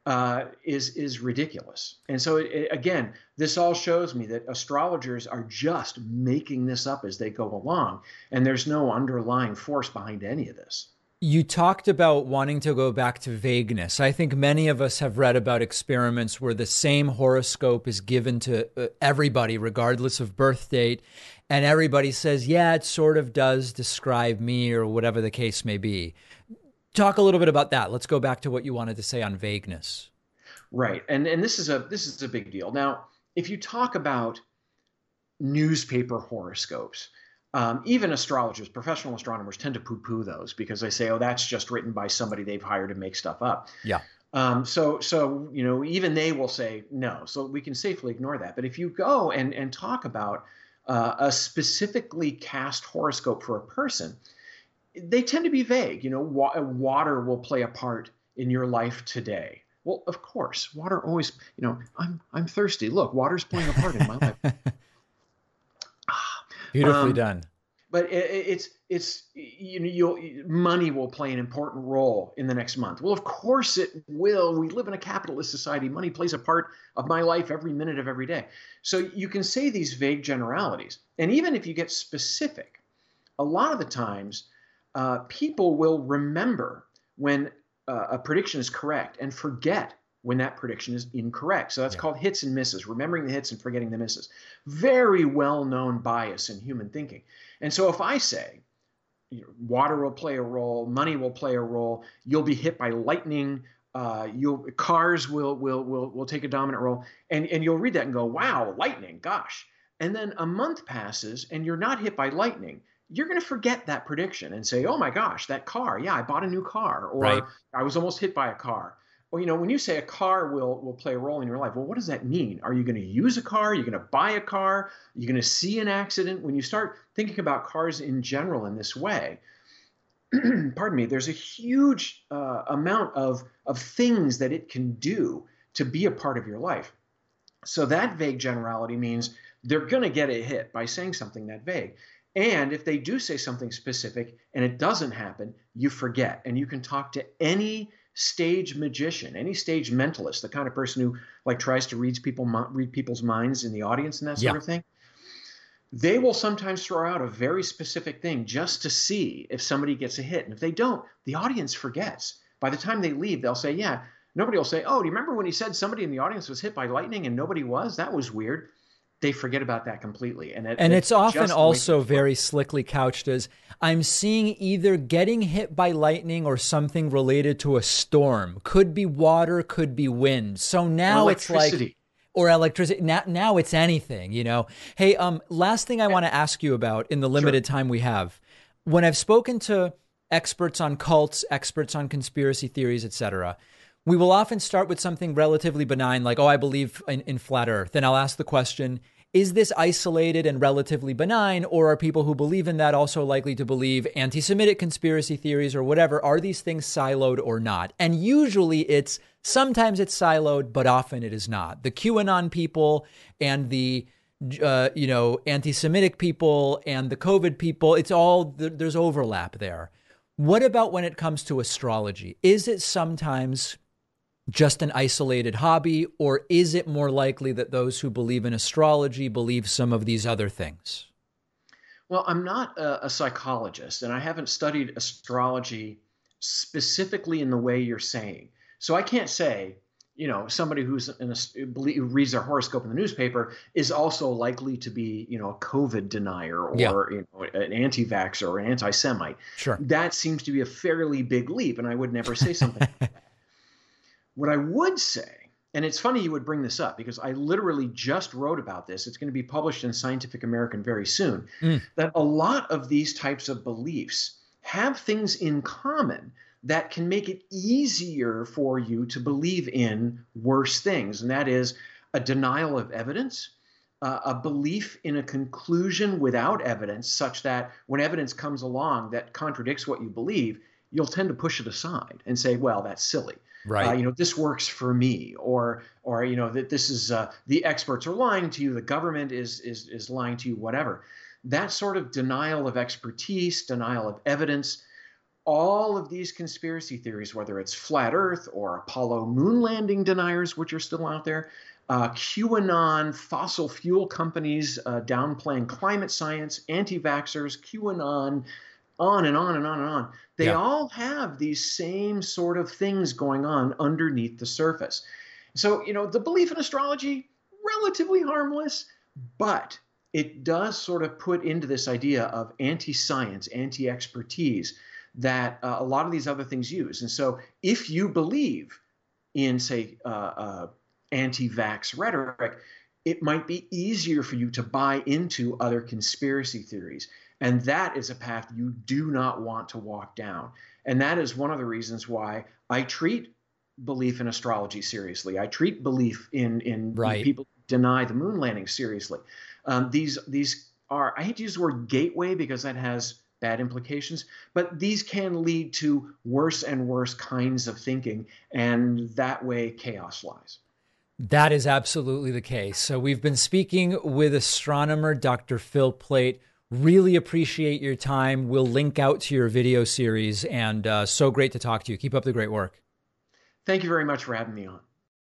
N: is ridiculous. And so again, this all shows me that astrologers are just making this up as they go along, and there's no underlying force behind any of this.
A: You talked about wanting to go back to vagueness. I think many of us have read about experiments where the same horoscope is given to everybody, regardless of birth date, and everybody says, yeah, it sort of does describe me, or whatever the case may be. Talk a little bit about that. Let's go back to what you wanted to say on vagueness.
N: Right. And this is a big deal. Now, if you talk about newspaper horoscopes, even astrologers, professional astronomers, tend to poo-poo those because they say, oh, that's just written by somebody they've hired to make stuff up.
A: Yeah.
N: So even they will say no. So we can safely ignore that. But if you go and talk about a specifically cast horoscope for a person, they tend to be vague. Water will play a part in your life today. Well, of course, water always, I'm thirsty. Look, water's playing a part in my life.
A: Beautifully done.
N: But money will play an important role in the next month. Well, of course it will. We live in a capitalist society. Money plays a part of my life every minute of every day. So you can say these vague generalities. And even if you get specific, a lot of the times people will remember when a prediction is correct and forget when that prediction is incorrect. So that's called hits and misses, remembering the hits and forgetting the misses. Very well-known bias in human thinking. And so if I say, water will play a role, money will play a role, you'll be hit by lightning, cars will take a dominant role, and you'll read that and go, wow, lightning, gosh. And then a month passes and you're not hit by lightning. You're going to forget that prediction and say, oh my gosh, that car, yeah, I bought a new car, or I was almost hit by a car. Well, when you say a car will play a role in your life, well, what does that mean? Are you going to use a car? Are you going to buy a car? Are you going to see an accident? When you start thinking about cars in general in this way, pardon me, there's a huge amount of things that it can do to be a part of your life. So that vague generality means they're going to get a hit by saying something that vague. And if they do say something specific and it doesn't happen, you forget. And you can talk to any stage magician, any stage mentalist, the kind of person who tries to read people's minds in the audience and that sort of thing. They will sometimes throw out a very specific thing just to see if somebody gets a hit. And if they don't, the audience forgets. By the time they leave, they'll say, yeah, nobody will say, oh, do you remember when he said somebody in the audience was hit by lightning and nobody was? That was weird. They forget about that completely. And
A: it's often also very slickly couched as, I'm seeing either getting hit by lightning or something related to a storm. Could be water, could be wind. So now it's like, or electricity. Now it's anything, Hey, last thing I want to ask you about in the limited time we have. When I've spoken to experts on cults, experts on conspiracy theories, etc., we will often start with something relatively benign, like, oh, I believe in flat Earth. And I'll ask the question, is this isolated and relatively benign, or are people who believe in that also likely to believe anti-Semitic conspiracy theories or whatever? Are these things siloed or not? And usually sometimes it's siloed, but often it is not. The QAnon people and the anti-Semitic people and the COVID people, it's all, there's overlap there. What about when it comes to astrology? Is it sometimes just an isolated hobby, or is it more likely that those who believe in astrology believe some of these other things?
N: Well, I'm not a psychologist, and I haven't studied astrology specifically in the way you're saying. So I can't say, somebody who reads their horoscope in the newspaper is also likely to be, a COVID denier or an anti-vaxxer or an anti-Semite.
A: Sure.
N: That seems to be a fairly big leap, and I would never say something like that. What I would say, and it's funny you would bring this up because I literally just wrote about this. It's going to be published in Scientific American very soon, that a lot of these types of beliefs have things in common that can make it easier for you to believe in worse things. And that is a denial of evidence, a belief in a conclusion without evidence, such that when evidence comes along that contradicts what you believe, you'll tend to push it aside and say, well, that's silly.
A: Right.
N: This works for me, or that this is the experts are lying to you, the government is lying to you, whatever. That sort of denial of expertise, denial of evidence, all of these conspiracy theories, whether it's flat Earth or Apollo moon landing deniers, which are still out there, QAnon, fossil fuel companies downplaying climate science, anti-vaxxers, QAnon, on and on and on and on. They all have these same sort of things going on underneath the surface. So, the belief in astrology, relatively harmless, but it does sort of put into this idea of anti-science, anti-expertise that a lot of these other things use. And so if you believe in, say, anti-vax rhetoric, it might be easier for you to buy into other conspiracy theories. And that is a path you do not want to walk down. And that is one of the reasons why I treat belief in astrology seriously. I treat belief in people who deny the moon landing seriously. These are, I hate to use the word gateway because that has bad implications, but these can lead to worse and worse kinds of thinking. And that way chaos lies.
A: That is absolutely the case. So we've been speaking with astronomer Dr. Phil Plait. Really appreciate your time. We'll link out to your video series, and so great to talk to you. Keep up the great work.
N: Thank you very much for having me on.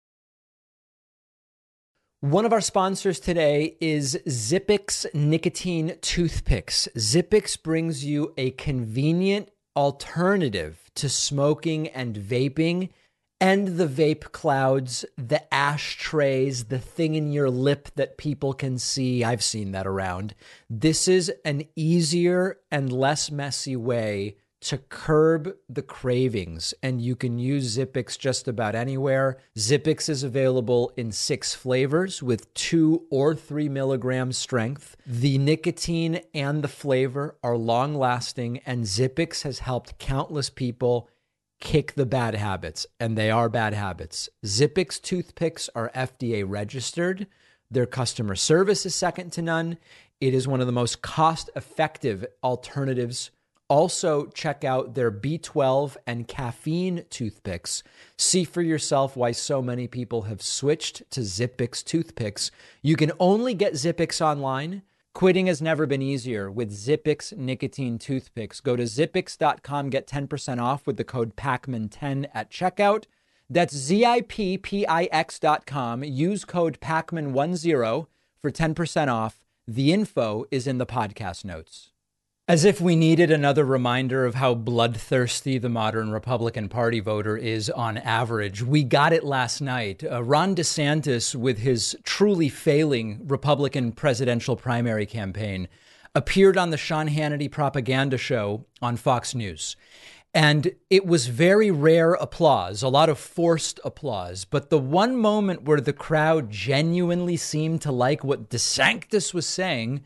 A: One of our sponsors today is Zippix Nicotine Toothpicks. Zippix brings you a convenient alternative to smoking and vaping. And the vape clouds, the ashtrays, the thing in your lip that people can see. I've seen that around. This is an easier and less messy way to curb the cravings, and you can use Zippix just about anywhere. Zippix is available in 6 flavors with 2 or 3 milligrams strength. The nicotine and the flavor are long-lasting, and Zippix has helped countless people kick the bad habits, and they are bad habits. Zippix toothpicks are FDA registered. Their customer service is second to none. It is one of the most cost-effective alternatives. Also, check out their B12 and caffeine toothpicks. See for yourself why so many people have switched to Zippix toothpicks. You can only get Zippix online. Quitting has never been easier with Zippix nicotine toothpicks. Go to Zippix.com, get 10% off with the code PACMAN10 at checkout. That's Zippix.com. Use code PACMAN10 for 10% off. The info is in the podcast notes. As if we needed another reminder of how bloodthirsty the modern Republican Party voter is on average, we got it last night. Ron DeSantis, with his truly failing Republican presidential primary campaign, appeared on the Sean Hannity propaganda show on Fox News. And it was very rare applause, a lot of forced applause. But the one moment where the crowd genuinely seemed to like what DeSantis was saying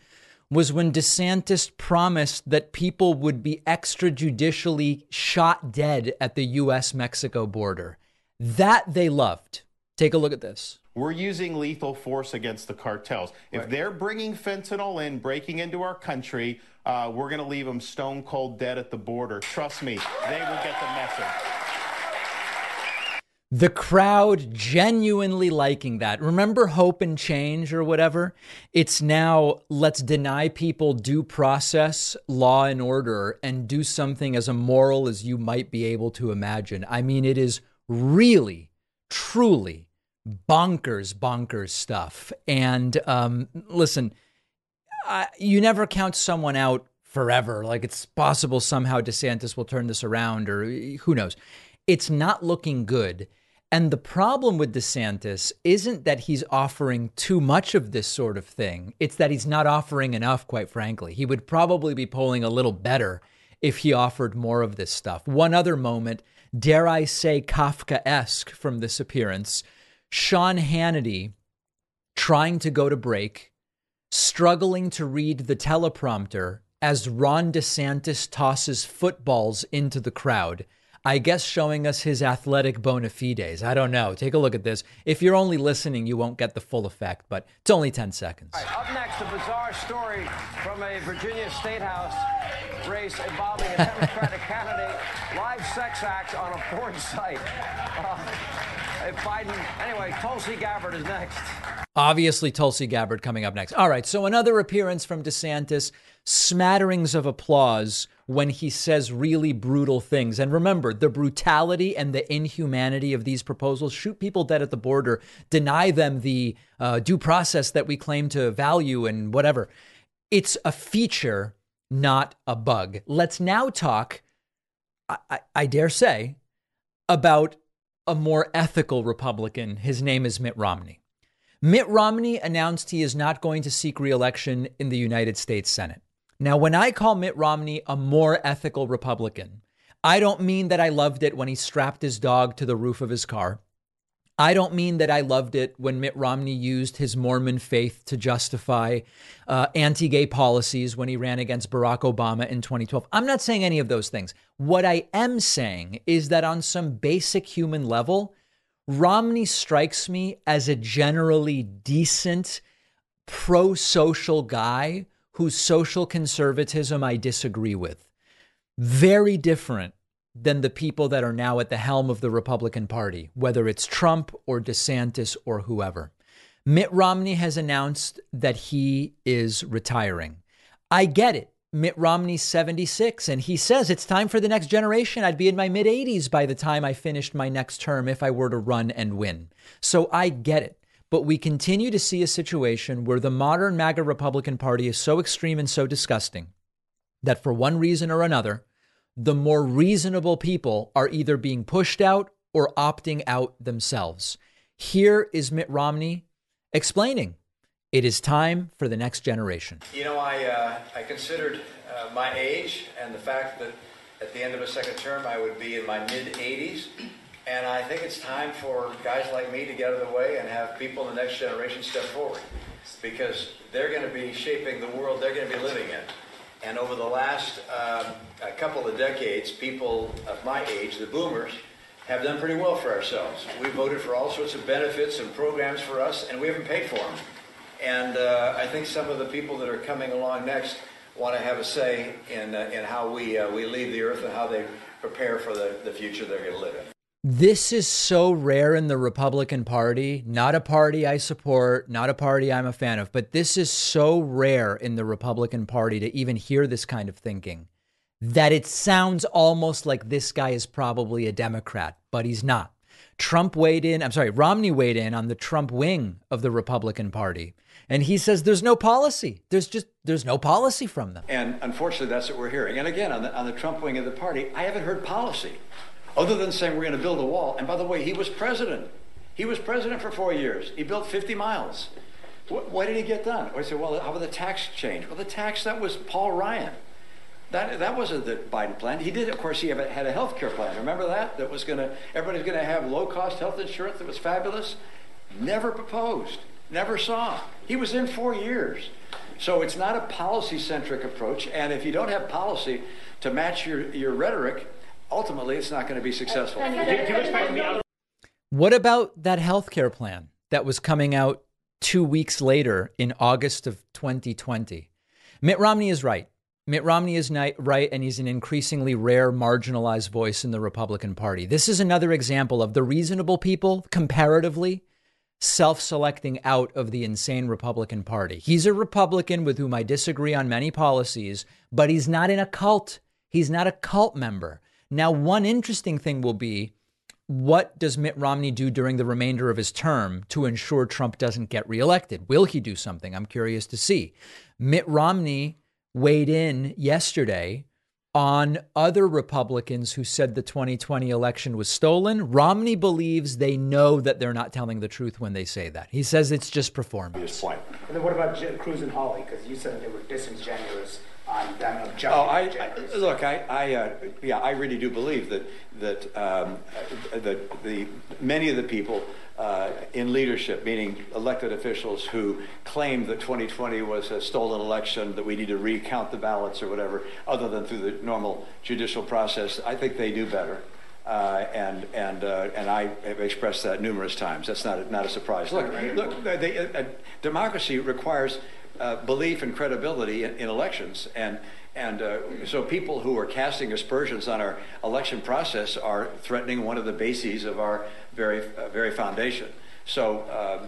A: was when DeSantis promised that people would be extrajudicially shot dead at the U.S.-Mexico border. That they loved. Take a look at this.
O: We're using lethal force against the cartels. If they're bringing fentanyl in, breaking into our country, we're going to leave them stone cold dead at the border. Trust me, they will get the message.
A: The crowd genuinely liking that. Remember Hope and Change or whatever? It's now let's deny people due process, law and order, and do something as immoral as you might be able to imagine. I mean, it is really, truly bonkers stuff. And listen, you never count someone out forever. Like it's possible somehow DeSantis will turn this around or who knows. It's not looking good. And the problem with DeSantis isn't that he's offering too much of this sort of thing. It's that he's not offering enough, quite frankly. He would probably be polling a little better if he offered more of this stuff. One other moment, dare I say Kafkaesque from this appearance, Sean Hannity trying to go to break, struggling to read the teleprompter as Ron DeSantis tosses footballs into the crowd. I guess showing us his athletic bona fides. I don't know. Take a look at this. If you're only listening, you won't get the full effect, but it's only 10 seconds.
P: All right, up next, a bizarre story from a Virginia State House race involving a Democratic candidate, live sex act on a porn site. Biden. Anyway, Tulsi Gabbard is next.
A: Obviously, Tulsi Gabbard coming up next. All right, so another appearance from DeSantis, smatterings of applause when he says really brutal things. And remember, the brutality and the inhumanity of these proposals, shoot people dead at the border, deny them the due process that we claim to value and whatever. It's a feature, not a bug. Let's now talk, I dare say, about a more ethical Republican. His name is Mitt Romney. Mitt Romney announced he is not going to seek re-election in the United States Senate. Now, when I call Mitt Romney a more ethical Republican, I don't mean that I loved it when he strapped his dog to the roof of his car. I don't mean that I loved it when Mitt Romney used his Mormon faith to justify anti-gay policies when he ran against Barack Obama in 2012. I'm not saying any of those things. What I am saying is that on some basic human level, Romney strikes me as a generally decent, pro-social guy whose social conservatism I disagree with. Very different than the people that are now at the helm of the Republican Party, whether it's Trump or DeSantis or whoever. Mitt Romney has announced that he is retiring. I get it. Mitt Romney's 76, and he says it's time for the next generation. I'd be in my mid-80s by the time I finished my next term if I were to run and win. So I get it. But we continue to see a situation where the modern MAGA Republican Party is so extreme and so disgusting that for one reason or another, the more reasonable people are either being pushed out or opting out themselves. Here is Mitt Romney explaining it is time for the next generation.
Q: You know, I considered my age and the fact that at the end of a second term, I would be in my mid-80s. And I think it's time for guys like me to get out of the way and have people in the next generation step forward, because they're going to be shaping the world they're going to be living in. And over the last a couple of decades, people of my age, the boomers, have done pretty well for ourselves. We voted for all sorts of benefits and programs for us, and we haven't paid for them. And I think some of the people that are coming along next want to have a say in how we leave the earth and how they prepare for the future they're going to live in.
A: This is so rare in the Republican Party, not a party I support, not a party I'm a fan of, but this is so rare in the Republican Party to even hear this kind of thinking that it sounds almost like this guy is probably a Democrat, but he's not. Romney weighed in on the Trump wing of the Republican Party. And he says there's no policy. There's no policy from them.
Q: And unfortunately, that's what we're hearing. And again, on the Trump wing of the party, I haven't heard policy. Other than saying we're going to build a wall. And by the way, he was president. He was president for 4 years. He built 50 miles. What did he get done? Or he said, well, how about the tax change? Well, the tax, that was Paul Ryan. That wasn't the Biden plan. He did, of course, he had a health care plan. Remember that? That was everybody's going to have low-cost health insurance that was fabulous. Never proposed. Never saw. He was in 4 years. So it's not a policy-centric approach. And if you don't have policy to match your rhetoric, ultimately it's not going to be successful.
A: What about that healthcare plan that was coming out 2 weeks later in August of 2020? Mitt Romney is right. Mitt Romney is right, and he's an increasingly rare, marginalized voice in the Republican Party. This is another example of the reasonable people, comparatively, self-selecting out of the insane Republican Party. He's a Republican with whom I disagree on many policies, but he's not in a cult. He's not a cult member. Now, one interesting thing will be, what does Mitt Romney do during the remainder of his term to ensure Trump doesn't get reelected? Will he do something? I'm curious to see. Mitt Romney weighed in yesterday on other Republicans who said the 2020 election was stolen. Romney believes they know that they're not telling the truth when they say that. He says it's just performance.
R: And then what about Cruz and Hawley? Because you said they were disingenuous on them objecting.
Q: I really do believe that many of the people in leadership, meaning elected officials who claim that 2020 was a stolen election, that we need to recount the ballots or whatever, other than through the normal judicial process, I think they do better. And I have expressed that numerous times. That's not a surprise. Look, democracy requires belief and credibility in elections, and so people who are casting aspersions on our election process are threatening one of the bases of our very foundation. So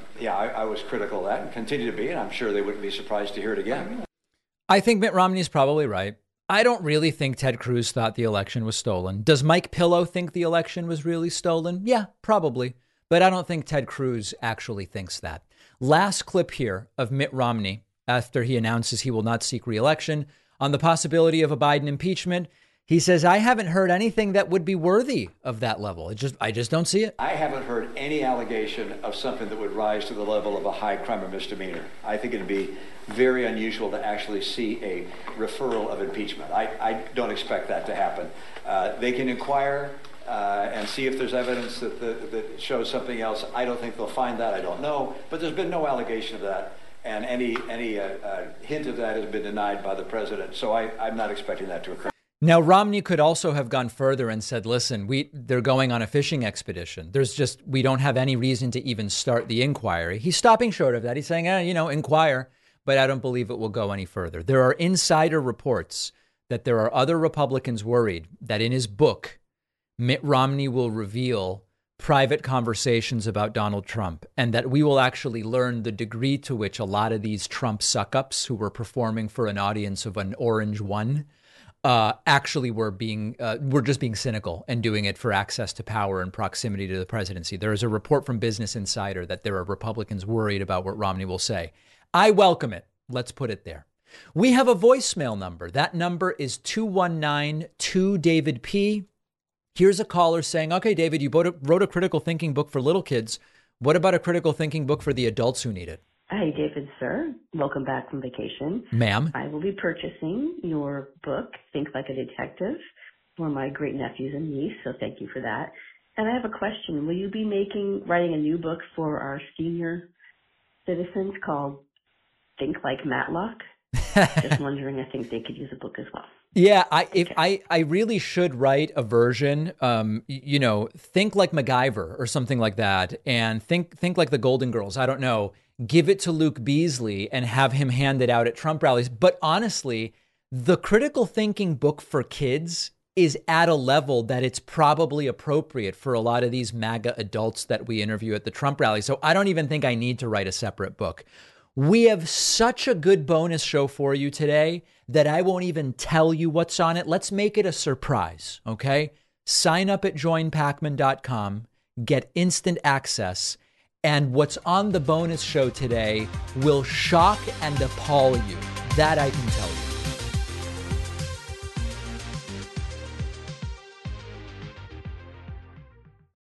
Q: I was critical of that and continue to be, and I'm sure they wouldn't be surprised to hear it again.
A: I think Mitt Romney's probably right. I don't really think Ted Cruz thought the election was stolen. Does Mike Pillow think the election was really stolen? Yeah, probably. But I don't think Ted Cruz actually thinks that. Last clip here of Mitt Romney after he announces he will not seek re-election on the possibility of a Biden impeachment. He says, I haven't heard anything that would be worthy of that level. I just don't see it.
Q: I haven't heard any allegation of something that would rise to the level of a high crime or misdemeanor. I think it'd be very unusual to actually see a referral of impeachment. I don't expect that to happen. They can inquire and see if there's evidence that shows something else. I don't think they'll find that. I don't know. But there's been no allegation of that. And any hint of that has been denied by the president. So I'm not expecting that to occur.
A: Now, Romney could also have gone further and said, listen, they're going on a fishing expedition. We don't have any reason to even start the inquiry. He's stopping short of that. He's saying, inquire, but I don't believe it will go any further. There are insider reports that there are other Republicans worried that in his book, Mitt Romney will reveal private conversations about Donald Trump, and that we will actually learn the degree to which a lot of these Trump suck-ups who were performing for an audience of an orange one actually were just being cynical and doing it for access to power and proximity to the presidency. There is a report from Business Insider that there are Republicans worried about what Romney will say. I welcome it. Let's put it there. We have a voicemail number. That number is 219-2-DAVID-P. Here's a caller saying, okay, David, you wrote a critical thinking book for little kids. What about a critical thinking book for the adults who need it?
S: Hi, David, sir. Welcome back from vacation.
A: Ma'am.
S: I will be purchasing your book, Think Like a Detective, for my great nephews and niece, so thank you for that. And I have a question. Will you be writing a new book for our senior citizens called Think Like Matlock? Just wondering, I think they could use a book as well.
A: Yeah, I really should write a version, think like MacGyver or something like that, and think like the Golden Girls. I don't know. Give it to Luke Beasley and have him hand it out at Trump rallies. But honestly, the critical thinking book for kids is at a level that it's probably appropriate for a lot of these MAGA adults that we interview at the Trump rally. So I don't even think I need to write a separate book. We have such a good bonus show for you today that I won't even tell you what's on it. Let's make it a surprise, okay? Sign up at joinpacman.com, get instant access, and what's on the bonus show today will shock and appall you. That I can tell you.